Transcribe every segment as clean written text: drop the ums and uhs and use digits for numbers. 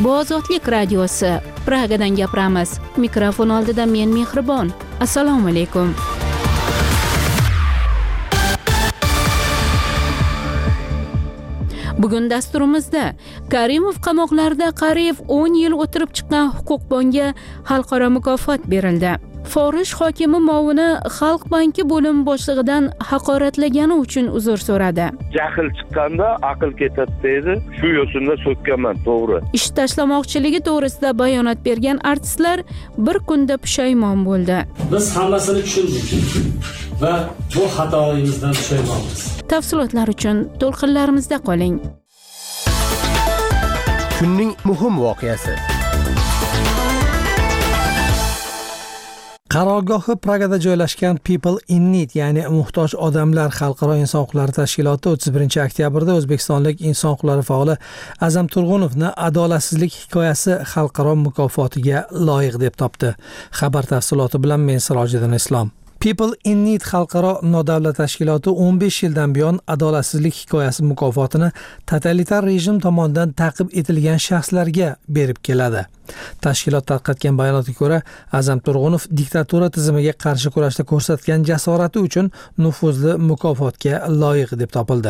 Bu Ozodlik radiosi. Pragadan gapiramiz. Mikrofon oldida men Mehribon. Assalomu alaykum. Bugun dasturimizda Karimov qamoqlarida qariyb 10 yil o'tirib chiqqan huquqbonga xalqaro mukofot berildi. Forish hokimi muovini Xalq banki bo'lim boshlig'idan haqoratlagani uchun uzr so'radi. Jahl chiqqanda aql ketadi deydi. Shu yo'sinda so'kkanman, to'g'ri. Ish tashlamoqchiligi to'g'risida bayonot bergan artistlar bir kunda pushaymon bo'ldi. Biz hammasini tushundik va bu xatoyimizdan pushaymonmiz. Tafsilotlar uchun to'lqinlarimizda qoling. Kunning muhim voqeasi. Qarorgohi Pragada joylashgan People in Need, ya'ni muhtoj odamlar xalqaro inson huquqlari tashkiloti 31-oktyabrda o'zbekistonlik inson huquqlari faoli Azam Turg'unovni adolatsizlik hikoyasi xalqaro mukofotiga loyiq deb topdi. Xabar tafsiloti bilan men Sirojiddin Islom. People in Need xalqaro nodavlat tashkiloti 15 yildan buyon adolatsizlik hikoyasi mukofotini totalitar rejim tomonidan ta'qib etilgan shaxslarga berib keladi. Tashkilot tarqatgan bayonotga ko'ra, Azam Turg'unov diktatura tizimiga qarshi kurashda ko'rsatgan jasorati uchun nufuzli mukofotga loyiq deb topildi.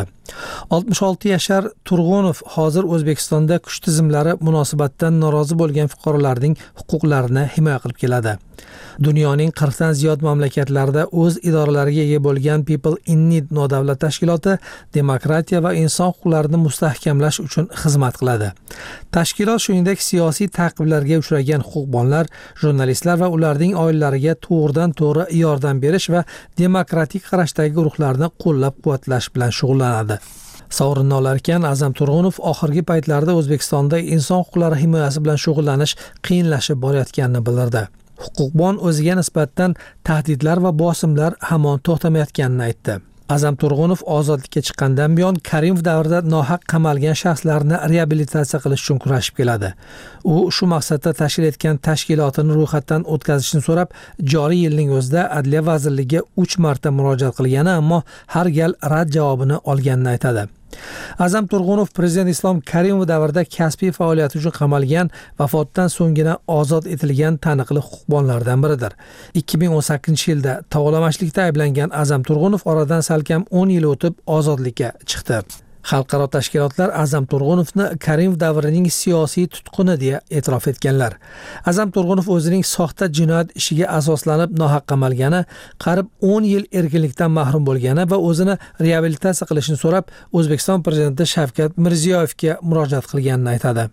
66 yashar Turg'unov hozir O'zbekistonda kuch tizimlari munosabatidan norozi bo'lgan fuqarolarning huquqlarini himoya qilib keladi. Dunyoning 40 dan ziyod mamlakatlarida o'z idoralariga ega bo'lgan People in Need nodavlat tashkiloti demokratiya va inson huquqlarini mustahkamlash uchun xizmat qiladi. Tashkilot shuningdek siyosiy ta'qiblarga uchragan huquqbonlar, jurnalistlar va ularning oilalariga to'g'ridan-to'g'ri yordam berish va demokratik qarashdagi guruhlarni qo'llab-quvvatlash bilan shug'ullanadi. Sovrinni olar ekan, Azam Turg'unov oxirgi paytlarda O'zbekistonda inson huquqlari himoyasi bilan shug'ullanish qiyinlashib borayotganini bildirdi. Huquqbon o'ziga nisbatan tahdidlar va bosimlar hamon to'xtamayotganini aytdi. Azam Turg'unov ozodlikka chiqqandan buyon Karimov davrida nohaq qamalgan shaxslarni reabilitatsiya qilish uchun kurashib keladi. U shu maqsadda tashkil etgan tashkilotini ro'yxatdan o'tkazishni so'rab, joriy yilning o'zida Adliya vazirligiga 3 marta murojaat qilgani, ammo har gal rad javobini olganini aytadi. Azam Turg'unov Prezident Islom Karimov davrida kasbiy faoliyati uchun qamalgan, vafotidan so'nggina ozod etilgan taniqli huquqbonlardan biridir. 2018-yilda to'g'lamashlikda ayblangan Azam Turg'unov oradan salkam 10 yil o'tib ozodlikka chiqdi. Xalqaro tashkilotlar Azam Turg'unovni Karimov davrining siyosiy tutquni deya e'tirof etganlar. Azam Turg'unov o'zining soxta jinoyat ishiga asoslanib nohaq qamalgani, qarib 10 yil erkinlikdan mahrum bo'lgani va o'zini reabilitatsiya qilishni so'rab, O'zbekiston prezidenti Shavkat Mirziyoyevga murojaat qilganini aytadi.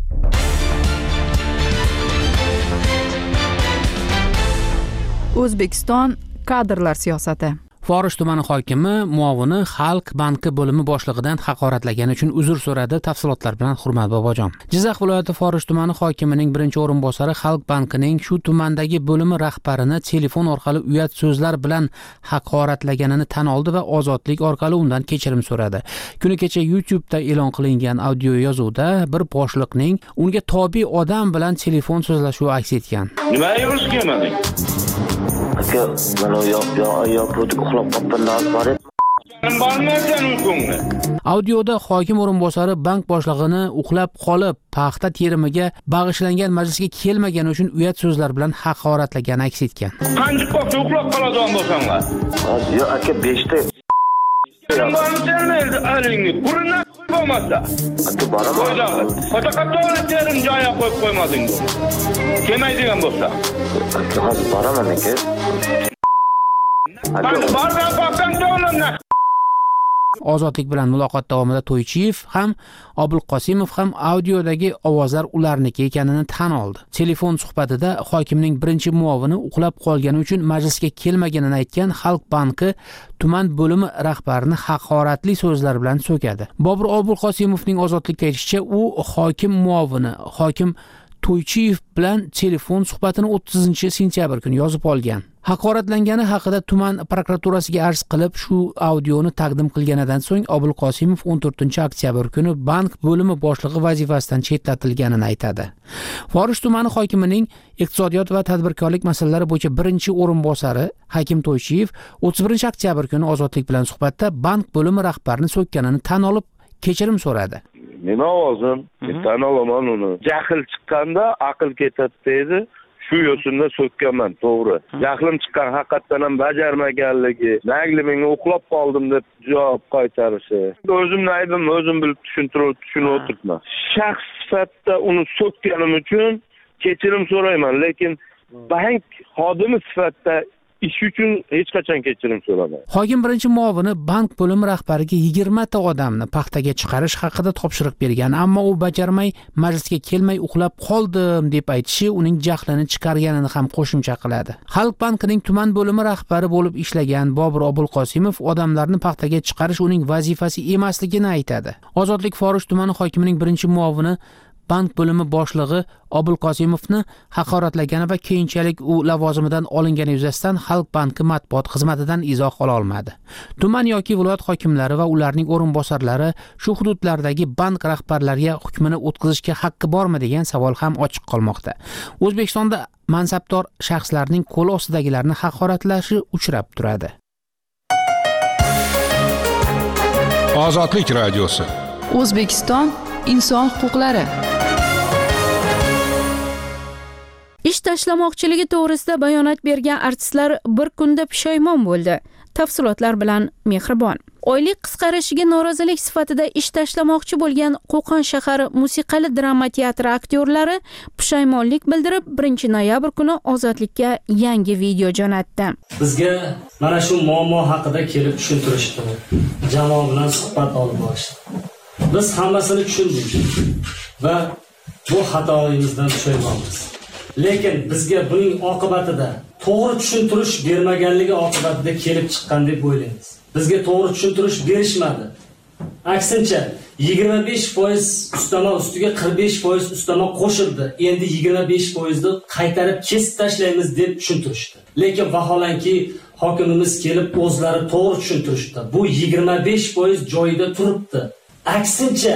O'zbekiston kadrlar siyosati. Forish tumani hokimi muovini Xalq banki bo'limi boshlig'idan haqoratlagani uchun uzr so'radi. Tafsilotlar bilan Hurmat Bobojon. Jizzax viloyati Forish tumani hokimining birinchi o'rinbosari Xalq bankining shu tumandagi bo'limi rahbarini telefon orqali uyat so'zlar bilan haqoratlaganini tan oldi va ozodlik orqali undan kechirim so'radi. Kuni kecha YouTube'da e'lon qilingan audio yozuvda bir boshliqning unga tobi odam bilan telefon so'zlashuvi aks etgan. Nima yurish kelmading? Aka, mana yo'q uxlab qolganlar bor edi. Audioda hokim o'rinbosari bank boshlig'ini uxlab qolib, paxta terimiga bag'ishlangan majlisga kelmagani uchun uyat so'zlar bilan haqoratlagani aks etgan. Qancha vaqt uxlab qoladigan bo'lsanglar? Yo'q aka 5 ta. Bo'lmasa. Aka boraman. Fotokopiyani terim joyiga qo'yib qo'ymading. Kelmaydigan bo'lsa. Aka hozir boraman aka. Ozodlik bilan muloqot davomida To'ychiyev ham Obulqosimov ham audiodagi ovozlar ularniki ekanini tan oldi. Telefon suhbatida hokimning birinchi muovini uxlab qolgani uchun majlisga kelmaganini aytgan Xalq banki tuman bo'limi rahbarini haqoratli so'zlar bilan so'kadi. Bobur Obulqosimovning ozodlikka erishicha, u hokim muovini hokim To'ychiyev bilan telefon suhbatini 30-sentyabr kuni yozib olgan. Haqoratlangani haqida tuman prokuraturasiga arz qilib, shu audioni taqdim qilganidan so'ng Obulqosimov 14-oktyabr kuni bank bo'limi boshlig'i vazifasidan chetlatilganini aytadi. Forish tumani hokimining iqtisodiyot va tadbirkorlik masalalari bo'yicha birinchi o'rinbosari Hakim To'ychiyev 31-oktyabr kuni ozodlik bilan suhbatda bank bo'limi rahbarini so'kkanini tan olib, kechirim so'radi. meni ovozim, men tan olaman uni. Jahl chiqqanda aql ketadi deydi. Shu yo'sinda so'kkanman, to'g'ri. Jahlim chiqqan haqiqatdan ham bajarmaganligi, nagli menga uxlab qoldim deb javob qaytarishi. O'zimni aybimni o'zim bilib tushunib o'tiribman. Shaxs sifatida uni so'kkanim uchun kechirim so'rayman, lekin bank xodimi sifatida ish uchun hech qachon kechirim so'ramayman. Hokim birinchi muovini bank bo'limi rahbariga 20 ta odamni paxtaga chiqarish haqida topshiriq bergan, ammo u bajarmay, majlisga kelmay uxlab qoldim deb aytishi uning jahlini chiqarganini ham qo'shimcha qiladi. Xalq bankining tuman bo'limi rahbari bo'lib ishlagan Bobur Obulqosimov odamlarni paxtaga chiqarish uning vazifasi emasligini aytadi. Ozodlik Forish tumani hokimining birinchi muovini bank bo'limi boshlig'i Obulqosimovni haqoratlagani va keyinchalik u lavozimidan olingani yuzasidan Xalq banki matbuot xizmatidan izoh ola olmadi. Tuman yoki viloyat hokimlari va ularning o'rinbosarlari shu hududlardagi bank rahbarlariga hukmini o'tkazishga haqqi bormi degan savol ham ochiq qolmoqda. O'zbekistonda mansabdor shaxslarning qo'l ostidagilarni haqoratlashi uchrab turadi. Ozodlik radiosi. O'zbekiston inson huquqlari. Ish tashlamoqchiligi to'g'risida bayonot bergan artistlar bir kunda pushaymon bo'ldi. Tafsilotlar bilan Mehribon. Oylik qisqarishiga norozilik sifatida ish tashlamoqchi bo'lgan Qo'qon shahar musiqali drama teatri aktyorlari pushaymonlik bildirib 1 noyabr kuni Ozodlikka yangi video jo'natdi. Bizga mana shu muammo haqida kelib tushuntirishdi. Jamoa bilan suhbat olib borishdi. Biz hammasini tushundik va bu xatoyimizdan pushaymonmiz. Lekin bizga buning oqibatida to'g'ri tushuntirish bermaganligi oqibatida kelib chiqqan deb o'ylaymiz. Bizga to'g'ri tushuntirish berishmadi. Aksincha 25% ustama ustiga 45% ustama qo'shildi. Endi 25% ni qaytarib kesib tashlaymiz deb tushuntirishdi. Lekin vaholanki hokimimiz kelib o'zlari to'g'ri tushuntirishdi. Bu 25% joyida turibdi. Aksincha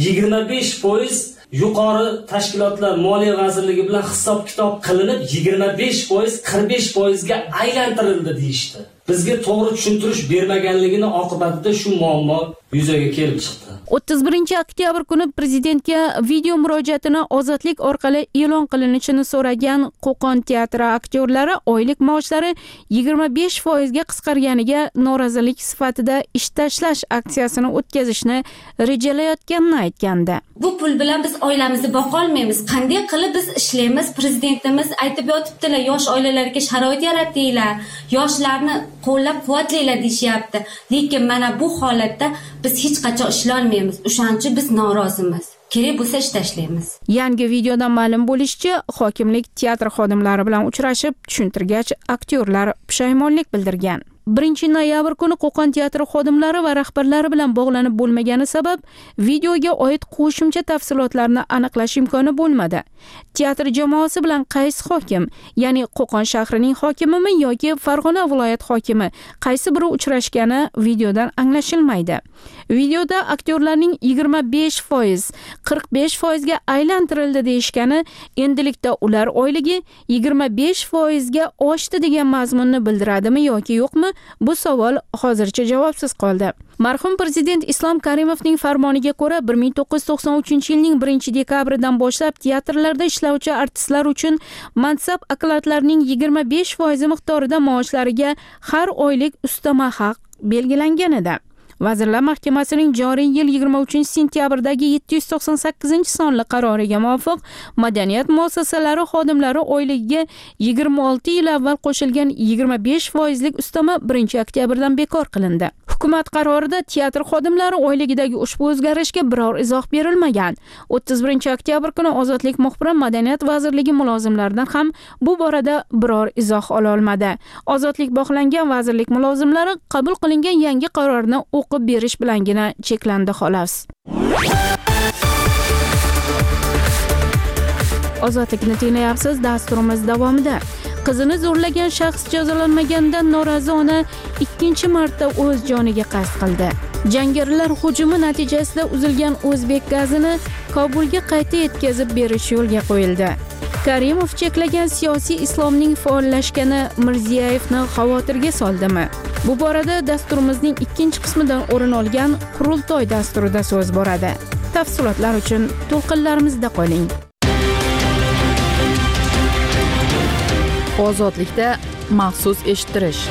25% yuqori tashkilotlar Moliya vazirligi bilan hisob-kitob qilinib 25% 45% ga aylantirildi deyishdi. Bizga to'g'ri tushuntirish bermaganligini oqibatida shu muammo yuzaga kelib chiqdi. 31 oktyabr kuni prezidentga video murojaatini ozodlik orqali e'lon qilinishini so'ragan Qo'qon teatri aktyorlari oylik maoshlari 25% ga qisqarganiga norozilik sifatida ish tashlash aksiyasini o'tkazishni rejalayotganini aytgandi. Bu pul bilan biz oilamizni boqa olmaymiz. Qanday qilib biz ishlaymiz? Prezidentimiz aytib yotibdilar, yosh oilalarga sharoit yaratinglar, yoshlarni qo'llab-quvvatlanglar deyapti. Lekin mana bu holatda biz hech qachon ishlay olmaymiz. O'shaning uchun biz norozimiz. Kerak bo'lsa ish tashlaymiz. Yangi videodan ma'lum bo'lishicha, hokimlik teatr xodimlari bilan uchrashib, tushuntirgach, aktyorlar pushaymonlik bildirgan. 1 noyabr kuni Qo'qon teatri xodimlari va rahbarlari bilan bog'lanib bo'lmagani sabab videoga oid qo'shimcha tafsilotlarni aniqlash imkoni bo'lmadi. Teatr jamoasi bilan qaysi hokim, ya'ni Qo'qon shahrining hokimimi yoki Farg'ona viloyat hokimi qaysi biri uchrashgani videodan anglashilmaydi. Videoda aktyorlarning 25%, 45% ga aylantirildi deyishgani, endilikda ular oyligi 25% ga oshdi degan mazmunni bildiradimi yoki yo'qmi? Bu savol hozircha javobsiz qoldi. Marhum prezident Islom Karimovning farmoniga ko'ra 1993-yilning 1-dekabridan boshlab teatrlarda ishlovchi artistlar uchun mansab okladlarining 25% miqdorida maoshlariga har oylik ustama haq belgilangan edi. Vazirlar Mahkamasining joriy yil 23-sentyabrdagi 798-sonli qaroriga muvofiq madaniyat muassasalari xodimlari oyligiga 26 yil avval qo'shilgan 25% lik ustama 1-oktyabrdan bekor qilindi. Hukumat qarorida teatr xodimlari oyligidagi ushbu o'zgarishga biror izoh berilmagan. 31-oktyabr kuni Ozodlik muxbiri Madaniyat vazirligi mulozimlaridan ham bu borada biror izoh ola olmadi. Ozodlik bog'langan vazirlik mulozimlari qabul qilingan yangi qarorni o'qib berish bilangina cheklandi xolos. Ozodlikni tinglayapsiz. Dasturimiz davomida qizini zo'rlagan shaxs jazolanmaganidan norozi ona ikkinchi marta o'z joniga qasd qildi. Jangarilar hujumi natijasida uzilgan o'zbek gazini Kobulga qayta yetkazib berish yo'lga qo'yildi. Karimov cheklagan siyosiy islomning faollashgani Mirziyevni xavotirga soldimi? Bu borada dasturimizning ikkinchi qismidan o'rin olgan Qurultoy dasturida so'z boradi. Tafsilotlar uchun to'lqinlarimizda qoling. Ozodlikda maxsus eshittirish.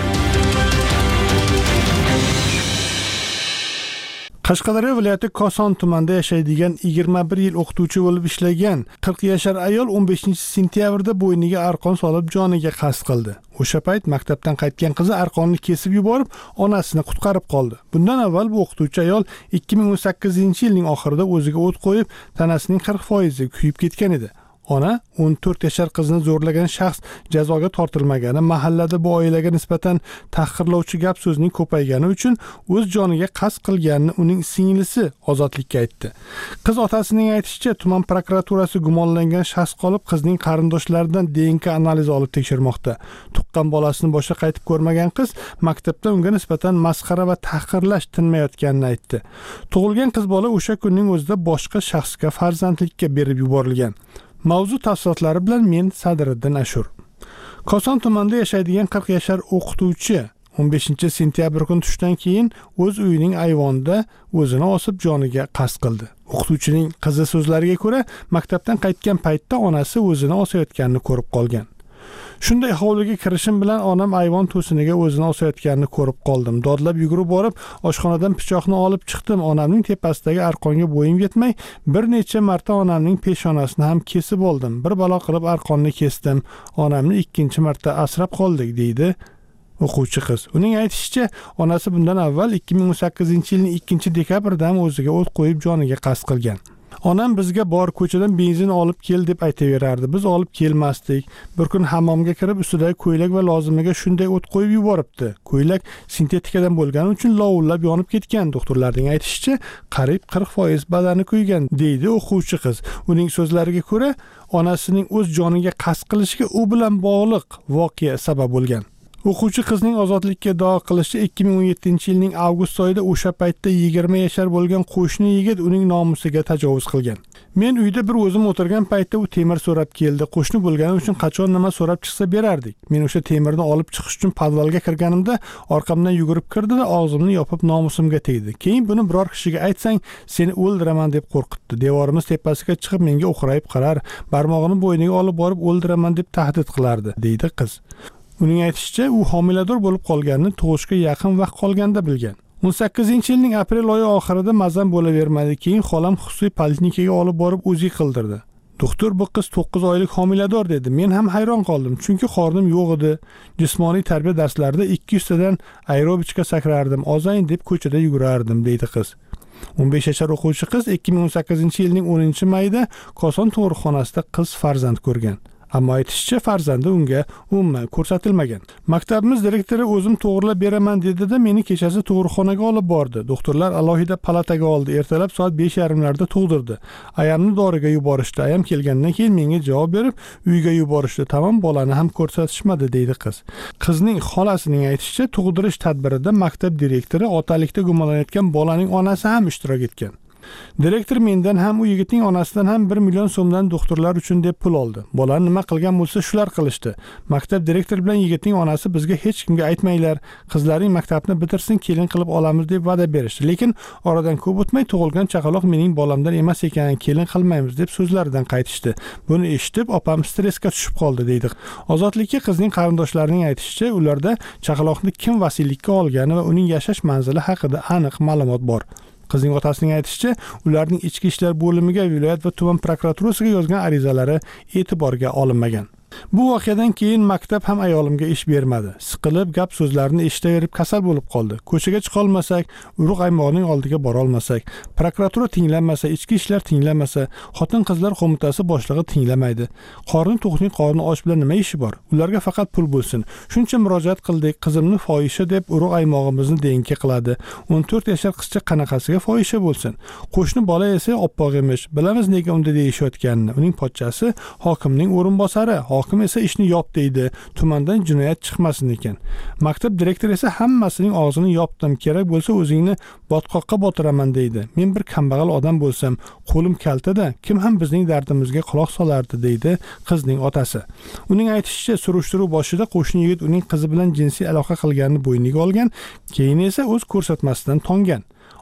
Qashqadaryo viloyati Koson tumanida yashaydigan 21 yil o'qituvchi bo'lib ishlagan 40 yashar ayol 15-sentyabrda bo'yniga arqon solib joniga qasd qildi. O'sha payt maktabdan qaytgan qizi arqonni kesib yuborib, onasini qutqarib qoldi. Bundan avval bu o'qituvchi ayol 2018-yilning oxirida o'ziga o't qo'yib, tanasining 40% kuyib ketgan edi. Ona 14 yashar qizni zo'rlagan shaxs jazoga tortilmagani, mahallada bu oilaga nisbatan tahqirlovchi gap so'zning ko'paygani uchun o'z joniga qasd qilganini uning singlisi Ozodlikka aytdi. Qiz otasining aytishicha, tuman prokuraturasi gumonlangan shaxs qolib, qizning qarindoshlaridan DNK analizi olib tekshirmoqda. Tuqqan bolasini boshqa qaytib ko'rmagan qiz maktabda unga nisbatan masxara va tahqirlash tinmayotganini aytdi. Tug'ilgan qiz bola o'sha kunning o'zida boshqa shaxsga farzandlikka berib yuborilgan. Mavzu tafsilotlari bilan men Sadriddin Ashur. Koson tumanida yashaydigan 40 yashar o'qituvchi 15-sentyabr kuni tushdan keyin o'z uyining ayvonida o'zini osib joniga qasd qildi. O'qituvchining qizi so'zlariga ko'ra, maktabdan qaytgan paytda onasi o'zini osayotganini ko'rib qolgan. Shunday hovliga kirishim bilan onam ayvon to'siniga o'zini osayotganini ko'rib qoldim. Dodlab yugurib borib, oshxonadan pichoqni olib chiqdim. Onamning tepasidagi arqonga bo'yim yetmay, bir necha marta onamning peshonasini ham kesib oldim. Bir balo qilib arqonni kesdim. Onamni ikkinchi marta asrab qoldik, deydi o'quvchi qiz. Uning aytishicha, onasi bundan avval 2018-yilning 2-dekabrda o'ziga o't qo'yib joniga qasd qilgan. Onam bizga bor ko'chadan benzin olib kel deb aytaverardi. Biz olib kelmasdik. Bir kun hammomga kirib ustidagi ko'ylak va lozimiga shunday o't qo'yib yuboribdi. Ko'ylak sintetikadan bo'lgani uchun lovullab yonib ketgan. Doktorlarning aytishicha, qariyb 40% badani kuygan, deydi o'quvchi qiz. Uning so'zlariga ko'ra, onasining o'z joniga qasd qilishiga u bilan bog'liq voqea sabab bo'lgan. O'quvchi qizning Ozodlikka iddao qilishicha, 2017-yilning avgust oyida o'sha paytda 20 yashar bo'lgan qo'shni yigit uning nomusiga tajovuz qilgan. Men uyda bir o'zim o'tirgan paytda u temir so'rab keldi. Qo'shni bo'lgani uchun qachon nima so'rab chiqsa berardik. Men o'sha temirni olib chiqish uchun podvalga kirganimda orqamdan yugurib kirdi va og'zimni yopib nomusimga tegdi. Keyin buni biror kishiga aytsang, seni o'ldiraman deb qo'rqitdi. Devorimiz tepasiga chiqib menga o'qrayib qarar, barmog'ini bo'yniga olib borib o'ldiraman deb tahdid qilardi, deydi qiz. Uning aytishicha, u homilador bo'lib qolganini tug'ishga yaqin vaqt qolganda bilgan. 18-yilning aprel oyi oxirida mazam bo'lavermadi. Keyin xolam xususiy poliklinikaga olib borib o'zi qildirdi. Doktor bu qiz 9 oylik homilador dedi. Men ham hayron qoldim, chunki qornim yo'q edi. Jismoniy tarbiya darslarida 200 tadan aerobikga sakrardim, ozayin deb ko'chada yugurardim, deydi qiz. 15 yashar o'quvchi qiz 2018-yilning 10-mayida Koson tug'ruqxonasida qiz farzand ko'rgan. Ammo aytishicha, farzandi unga umuman ko'rsatilmagan. Maktabimiz direktori o'zim to'g'rilab beraman dedi-da, meni kechasi tug'ruqxonaga olib bordi. Doktorlar alohida palataga oldi. Ertalab soat 5:30larda tug'dirdi. Ayamni doriga yuborishdi. Ayam kelgandan keyin menga javob berib, uyga yuborishdi. Tamom, bolani ham ko'rsatishmadi, deydi qiz. Qizning xolasining aytishicha, tug'dirish tadbirida maktab direktori otalikda gumonlanayotgan bolaning onasi ham ishtirok etgan. Direktor mendan ham u yigitning onasidan ham 1 million so'mdan doktorlar uchun deb pul oldi. Bolani nima qilgan bo'lsa shular qilishdi. Maktab direktori bilan yigitning onasi bizga hech kimga aytmanglar, qizlaring maktabni bitirsin, kelin qilib olamiz deb va'da berishdi. Lekin oradan ko'p o'tmay tug'ilgan chaqaloq mening bolamdan emas ekan, kelin qilmaymiz deb so'zlaridan qaytishdi. Buni eshitib opam stressga tushib qoldi, deydi. Ozodlikka qizning qarindoshlarining aytishicha, ularda chaqaloqni kim vasiylikka olgani va uning yashash manzili haqida aniq ma'lumot bor. Qizning otasining aytishicha, ularning ichki ishlar bo'limiga, viloyat va tuman prokuraturasiga yozgan arizalari e'tiborga olinmagan. Bu voqeadan keyin maktab ham ayolimga ish bermadi. Siqilib, gap so'zlarini eshitaverib kasal bo'lib qoldi. Ko'chaga chiqa olmasak, urug' aymog'ining oldiga bora olmasak, prokuratura tinglanmasa, ichki ishlar tinglanmasa, xotin-qizlar qo'mitasi boshlig'i tinglamaydi. Qorni to'qning qorni och bilan nima ishi bor? Ularga faqat pul bo'lsin. Shuncha murojaat qildik, qizimni fohisha deb urug' aymog'imizni denki qiladi. 14 yashar qizcha qanaqasiga fohisha bo'lsin? Qo'shni bola esa oppoq emish. Bilamiz nega unda deyishayotganini. Uning pochchasi hokimning o'rinbosari. Hokim esa ishni yop deydi, tumandan jinoyat chiqmasin ekan. Maktab direktori esa hammasining og'zini yopdim, kerak bo'lsa o'zingni botqoqqa botiraman deydi. Men bir kambag'al odam bo'lsam, qo'lim kaltada, kim ham bizning dardimizga quloq solardi, deydi qizning otasi. Uning aytishicha, surishtiruv boshida qo'shni yigit uning qizi bilan jinsiy aloqa qilganini bo'yniga olgan, keyin esa o'z ko'rsatmasidan tongan.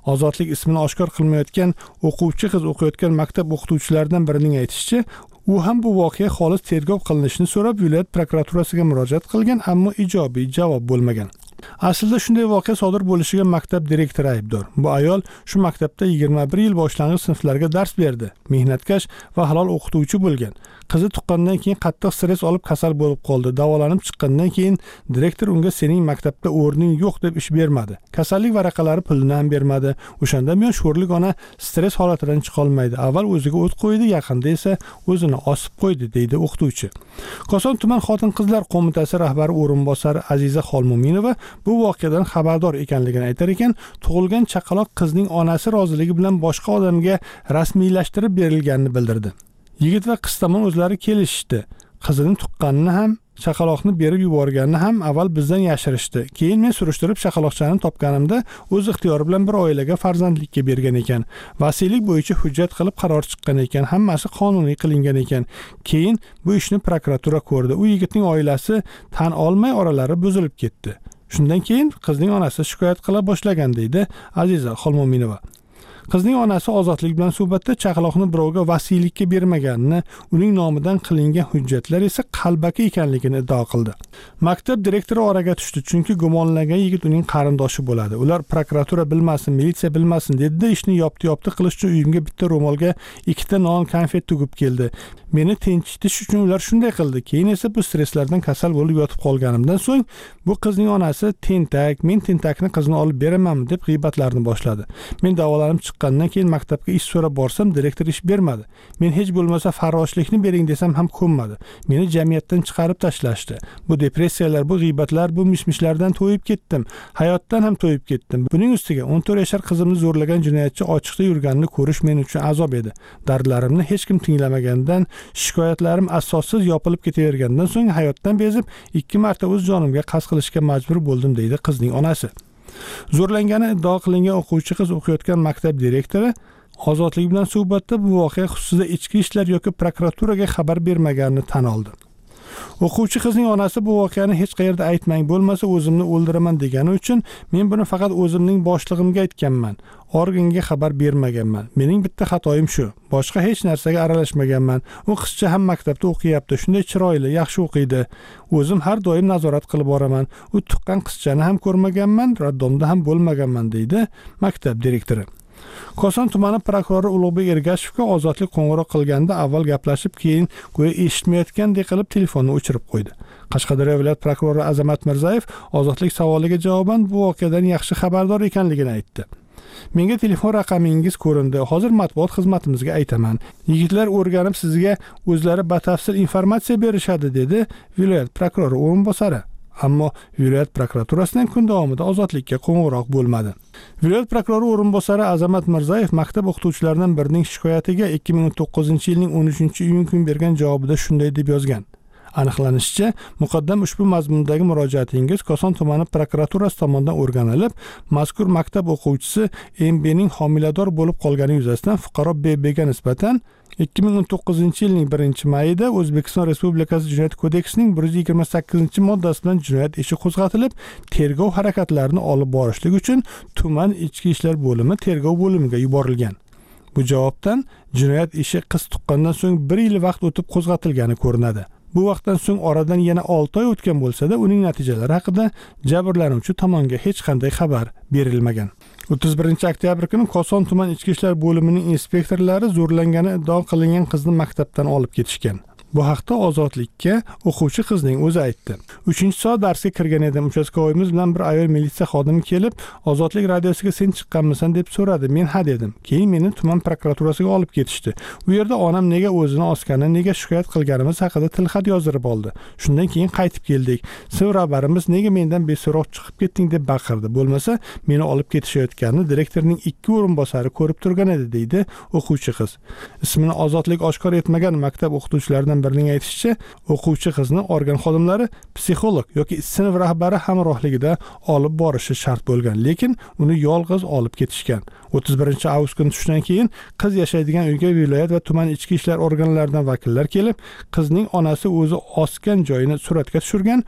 Ozodlik ismini oshkor qilmayotgan o'quvchi qiz o'qiyotgan maktab o'qituvchilaridan birining aytishicha, u ham bu voqea xolis tergov qilinishini so'rab viloyat prokuraturasiga murojaat qilgan, ammo ijobiy javob bo'lmagan. Aslida shunday voqea sodir bo'lishiga maktab direktori aybdor. Bu ayol shu maktabda 21 yil boshlang'ich sinflarga dars berdi, mehnatkash va halol o'qituvchi bo'lgan. Qizi tuqqandan keyin qattiq stress olib kasal bo'lib qoldi. Davolanib chiqqandan keyin direktor unga sening maktabda o'rning yo'q deb ish bermadi. Kasallik varaqalari pulini ham bermadi. O'shandan buyon sho'rlik ona stress holatidan chiqa olmaydi. Avval o'ziga o't qo'ydi, yaqinda esa o'zini osib qo'ydi, deydi o'qituvchi. Koson tuman xotin-qizlar qo'mitasi rahbari o'rinbosari Aziza Xolmominova bu voqeadan xabardor ekanligini aytar ekan, tug'ilgan chaqaloq qizning onasi roziligi bilan boshqa odamga rasmiylashtirib berilganini bildirdi. Yigit va qiz tomon o'zlari kelishdi. Qizini tuqqanini ham, chaqaloqni berib yuborganini ham avval bizdan yashirishdi. Keyin men surishtirib chaqaloqchani topganimda o'z ixtiyori bilan bir oilaga farzandlikka bergan ekan. Vasiylik bo'yicha hujjat qilib qaror chiqqan ekan, hammasi qonuniy qilingan ekan. Keyin bu ishni prokuratura ko'rdi. U yigitning oilasi tan olmay oralari buzilib ketdi. Shundan keyin qizning onasi shikoyat qila boshlagan, deydi Aziza Xolmominova. Qizning onasi Ozodlik bilan suhbatda chaqaloqni birovga vasiylikka bermaganini, uning nomidan qilingan hujjatlar esa qalbaki ekanligini iddao qildi. Maktab direktori oraga tushdi, chunki gumonlangan yigit uning qarindoshi bo'ladi. Ular prokuratura bilmasin, militsiya bilmasin dedi-da, ishni yopti qilish uchun uyimga bitta ro'molga 2 ta non, konfet tugib keldi. Meni tinchitish uchun ular shunday qildi. Keyin esa bu stresslardan kasal bo'lib yotib qolganimdan so'ng bu qizning onasi tentak, men tentakni qizni olib beramanmi deb g'iybatlarni boshladi. Men davolanib chiqqandan keyin maktabga ish so'rab borsam, direktor ish bermadi. Men hech bo'lmasa farroshlikni bering desam ham ko'nmadi. Meni jamiyatdan chiqarib tashlashdi. Bu depressiyalar, bu g'iybatlar, bu mishmishlardan to'yib ketdim. Hayotdan ham to'yib ketdim. Buning ustiga 14 yoshar qizimni zo'rlagan jinoyatchi ochiqda yurganini ko'rish men uchun azob edi. Dardlarimni hech kim tinglamagandan, shikoyatlarim asossiz yopilib ketavergandan so'ng hayotdan bezib 2 marta o'z jonimga qasd qilishga majbur bo'ldim, deydi qizning onasi. Zo'rlangani iddao qilingan o'quvchi qiz o'qiyotgan maktab direktori Ozodlik bilan suhbatda bu voqea xususida ichki ishlar yoki prokuraturaga xabar bermaganini tan oldi. O'quvchi qizning onasi bu voqeani hech qayerda aytmang, bo'lmasa o'zimni o'ldiraman degani uchun men buni faqat o'zimning boshlig'imga aytganman. Organga xabar bermaganman. Mening bitta xatoyim shu. Boshqa hech narsaga aralashmaganman. U qizcha ham maktabda o'qiyapti, shunday chiroyli, yaxshi o'qiydi. O'zim har doim nazorat qilib boraman. U tuqqan qizchani ham ko'rmaganman, raddomda ham bo'lmaganman, deydi maktab direktori. Koson tumani prokurori Ulug'bek Ergashevga Ozodlik qo'ng'iroq qilganda avval gaplashib, keyin go'yo eshitmayotgandek qilib telefonni o'chirib qo'ydi. Qashqadaryo viloyat prokurori Azamat Mirzayev Ozodlik savoliga javoban bu voqeadan yaxshi xabardor ekanligini aytdi. Menga telefon raqamingiz ko'rindi. Hozir matbuot xizmatimizga aytaman. Yigitlar o'rganib sizga o'zlari batafsil informatsiya berishadi, dedi viloyat prokurori o'rinbosari. Ammo viloyat prokuraturasidan kun davomida Ozodlikka qo'ng'iroq bo'lmadi. Viloyat prokurori o'rinbosari Azamat Mirzayev maktab o'qituvchilaridan birining shikoyatiga 2009-yilning 13-iyun kuni bergan javobida shunday deb yozgan. Aniqlanishicha, muqaddam ushbu mazmundagi murojaatingiz Koson tumani prokuraturasi tomonidan o'rganilib, mazkur maktab o'quvchisi MBning homilador bo'lib qolgani yuzasidan fuqaro BBga nisbatan 2019-yilning 1-mayida O'zbekiston Respublikasi Jinoyat kodeksining 128-moddasi bilan jinoyat ishi qo'zg'atilib, tergov harakatlarini olib borishlik uchun tuman ichki ishlar bo'limi tergov bo'limiga yuborilgan. Bu javobdan jinoyat ishi qiz tuqqandan so'ng 1 yil vaqt o'tib qo'zg'atilgani ko'rinadi. Bu vaqtdan so'ng oradan yana 6 oy o'tgan bo'lsa-da, uning natijalari haqida jabrlanuvchi tomonga hech qanday xabar berilmagan. 31-oktyabr kuni Koson tuman ichki ishlar bo'limining inspektorlari zo'rlangani iddao qilingan qizni maktabdan olib ketishgan. Bu haqda Ozodlikka o'quvchi qizning o'zi aytdi. 3-soat darsga kirgan edim. Uchastkovoyimiz bilan bir ayol militsiya xodimi kelib, Ozodlik radiosiga sen chiqqanmisan deb so'radi. Men ha dedim. Keyin meni tuman prokuraturasiga olib ketishdi. U yerda onam nega o'zini osgani, nega shikoyat qilganimiz haqida tilxat yozdirib oldi. Shundan keyin qaytib keldik. Siz rahbarimiz nega mendan beso'roq chiqib ketding deb baqirdi. Bo'lmasa, meni olib ketishayotganini direktorning 2 o'rinbosari ko'rib turgan edi, deydi o'quvchi qiz. Ismini Ozodlik oshkor etmagan maktab o'qituvchilaridan birining aytishicha, o'quvchi qizni organ xodimlari psixolog yoki sinf rahbari hamrohligida olib borishi shart bo'lgan, lekin uni yolg'iz olib ketishgan. 31-avgust kuni tushdan keyin qiz yashaydigan uyga viloyat va tuman ichki ishlar organlaridan vakillar kelib, qizning onasi o'zi osgan joyini suratga tushirgan,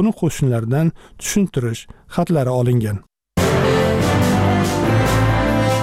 qo'ni-qo'shnilardan tushuntirish xatlari olingan.